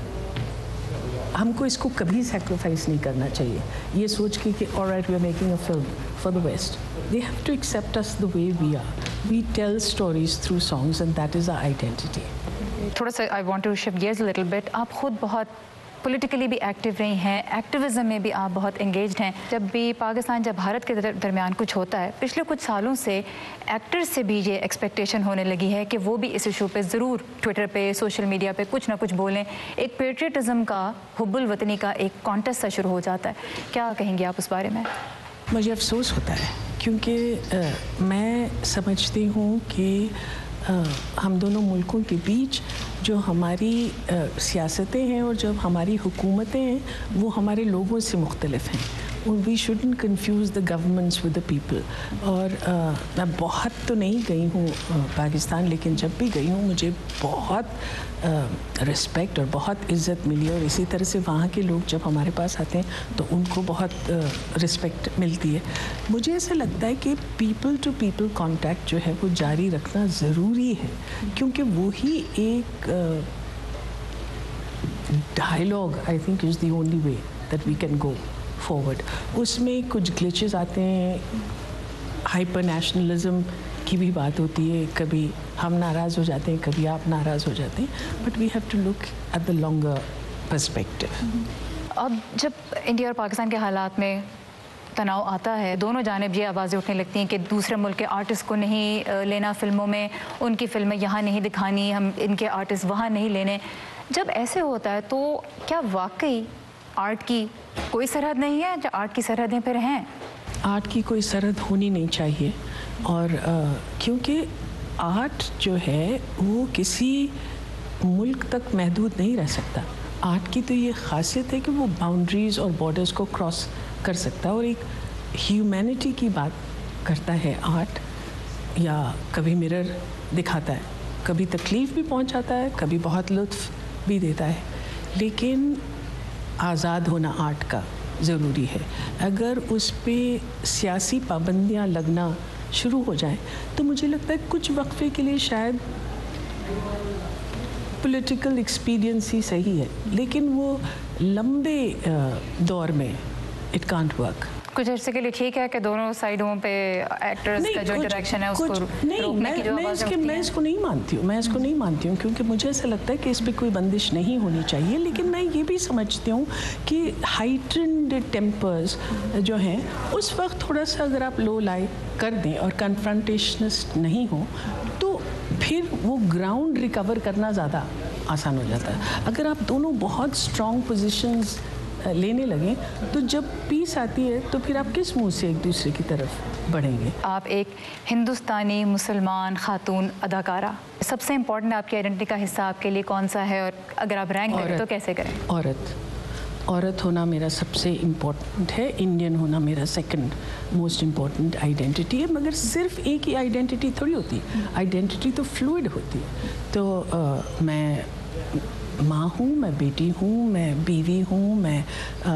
हमको इसको कभी सैक्रिफाइस नहीं करना चाहिए ये सोच के कि alright we are making a film for the west, they have to accept us the way we are, we tell stories through songs and that is our identity. थोड़ा सा I want to shift gears a little bit, आप खुद बहुत politically भी active रही हैं, activism में भी आप बहुत एंगेज्ड हैं। जब भी पाकिस्तान जब भारत के दरमियान कुछ होता है, पिछले कुछ सालों से एक्टर्स से भी ये एक्सपेक्टेशन होने लगी है कि वो भी इस इशू पे ज़रूर ट्विटर पे, सोशल मीडिया पे कुछ ना कुछ बोलें। एक पेट्रियटिज़म का, हुब्बुल वतनी का एक कॉन्टेस्ट सा शुरू हो जाता है। क्या कहेंगे आप उस बारे में? मुझे अफसोस होता है क्योंकि मैं समझती हूँ कि आ, हम दोनों मुल्कों के बीच जो हमारी सियासतें हैं और जब हमारी हुकूमतें हैं वो हमारे लोगों से मुख्तलिफ हैं। We shouldn't confuse the governments with the people. और आ, मैं बहुत तो नहीं गई हूँ पाकिस्तान, लेकिन जब भी गई हूँ मुझे बहुत रिस्पेक्ट और बहुत इज़्ज़त मिली, और इसी तरह से वहाँ के लोग जब हमारे पास आते हैं तो उनको बहुत रिस्पेक्ट मिलती है। मुझे ऐसा लगता है कि पीपल टू पीपल कांटेक्ट जो है वो जारी रखना ज़रूरी है, क्योंकि वही एक dialogue I think is the only way that we can go forward. उसमें कुछ ग्लिचेस आते हैं, हाइपर नेशनलिज्म की भी बात होती है, कभी हम नाराज़ हो जाते हैं, कभी आप नाराज़ हो जाते हैं, but we have to look at the longer perspective. अब जब इंडिया और पाकिस्तान के हालात में तनाव आता है, दोनों जानिब ये आवाज़ें उठने लगती हैं कि दूसरे मुल्क के आर्टिस्ट को नहीं लेना फिल्मों में, उनकी फिल्में यहाँ नहीं दिखानी, हम इनके आर्टिस्ट वहाँ नहीं लेने। जब ऐसे होता है तो क्या वाकई आर्ट की कोई सरहद नहीं है? जो आर्ट की सरहदें फिर हैं? आर्ट की कोई सरहद होनी नहीं चाहिए, और आ, क्योंकि आर्ट जो है वो किसी मुल्क तक महदूद नहीं रह सकता। आर्ट की तो ये खासियत है कि वो बाउंड्रीज़ और बॉर्डर्स को क्रॉस कर सकता है और एक ह्यूमैनिटी की बात करता है आर्ट। या कभी मिरर दिखाता है, कभी तकलीफ़ भी पहुंचाता है, कभी बहुत लुत्फ़ भी देता है, लेकिन आज़ाद होना आर्ट का ज़रूरी है। अगर उस पर सियासी पाबंदियाँ लगना शुरू हो जाएं तो मुझे लगता है कुछ वक्फे के लिए शायद पॉलिटिकल एक्सपीरियंस ही सही है, लेकिन वो लंबे दौर में इट कांट वर्क। कुछ अर्से के लिए ठीक है कि दोनों साइडों पे एक्टर्स का जो इंटरेक्शन है उसको रोकने की जो आवाज़ें उठती हैं। मैं इसको नहीं मानती हूँ, मैं इसको नहीं मानती हूँ क्योंकि मुझे ऐसा लगता है कि इस पर कोई बंदिश नहीं होनी चाहिए। लेकिन मैं ये भी समझती हूँ कि हाइटेंड टेम्पर्स जो हैं उस वक्त थोड़ा सा अगर आप लो लाई कर दें और कन्फ्रंटेशनिस्ट नहीं हो तो फिर वो ग्राउंड रिकवर करना ज़्यादा आसान हो जाता है। अगर आप दोनों बहुत स्ट्रॉन्ग पोजीशंस लेने लगे तो जब पीस आती है तो फिर आप किस मुंह से एक दूसरे की तरफ बढ़ेंगे। आप एक हिंदुस्तानी मुसलमान खातून अदाकारा, सबसे इम्पोर्टेंट आपकी आइडेंटिटी का हिस्सा आपके लिए कौन सा है, और अगर आप रैंक करें तो कैसे करें? औरत औरत होना मेरा सबसे इम्पोर्टेंट है, इंडियन होना मेरा सेकंड मोस्ट इम्पोर्टेंट आइडेंटिटी है। मगर सिर्फ एक ही आइडेंटिटी थोड़ी होती है, आइडेंटिटी तो फ्लूइड होती है। तो आ, मैं माँ हूँ, मैं बेटी हूँ, मैं बीवी हूँ, मैं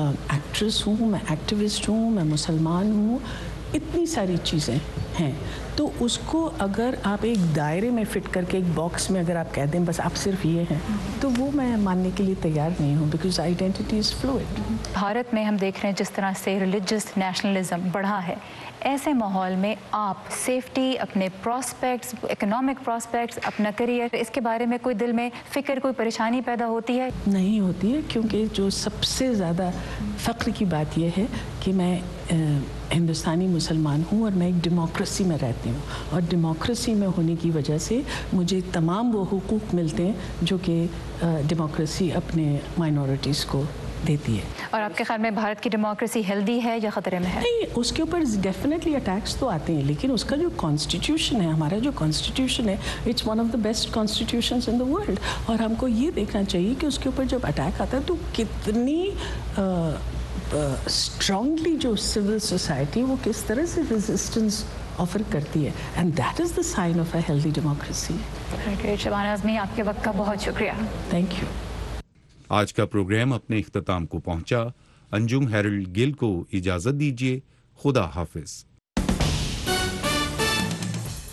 एक्ट्रेस हूँ, मैं एक्टिविस्ट हूँ, मैं मुसलमान हूँ, इतनी सारी चीज़ें हैं। تو اس کو اگر آپ ایک دائرے میں فٹ کر کے ایک باکس میں اگر آپ کہہ دیں بس آپ صرف یہ ہیں تو وہ میں ماننے کے لیے تیار نہیں ہوں بیکاز آئیڈینٹی از فلوئڈ. بھارت میں ہم دیکھ رہے ہیں جس طرح سے ریلیجس نیشنلزم بڑھا ہے, ایسے ماحول میں آپ سیفٹی, اپنے پراسپیکٹس, اکنامک پراسپیکٹس, اپنا کریئر, اس کے بارے میں کوئی دل میں فکر, کوئی پریشانی پیدا ہوتی ہے؟ نہیں ہوتی ہے, کیونکہ جو سب سے زیادہ فخر کی بات یہ ہے کہ میں ہندوستانی مسلمان ہوں اور میں ایک ڈیموکریسی میں رہتی ہوں, اور ڈیموکریسی میں ہونے کی وجہ سے مجھے تمام وہ حقوق ملتے ہیں جو کہ ڈیموکریسی اپنے مائنورٹیز کو دیتی ہے. اور آپ کے خیال میں بھارت کی ڈیموکریسی ہیلدی ہے یا خطرے میں ہے؟ نہیں, اس کے اوپر ڈیفینیٹلی اٹیکس تو آتے ہیں, لیکن اس کا جو کانسٹیٹیوشن ہے, ہمارا جو کانسٹیٹیوشن ہے, it's one of the best constitutions in the world, اور ہم کو یہ دیکھنا چاہیے کہ اس کے اوپر جب اٹیک آتا ہے تو کتنی اسٹرانگلی جو سول سوسائٹی وہ کس طرح سے ریزسٹنس آفر کرتی ہے, and that is the sign of a healthy democracy. Shabana Azmi, آپ کے وقت کا بہت شکریہ. Thank you. آج کا پروگرام اپنے اختتام کو پہنچا. انجم ہیرلڈ گل کو اجازت دیجیے. خدا حافظ.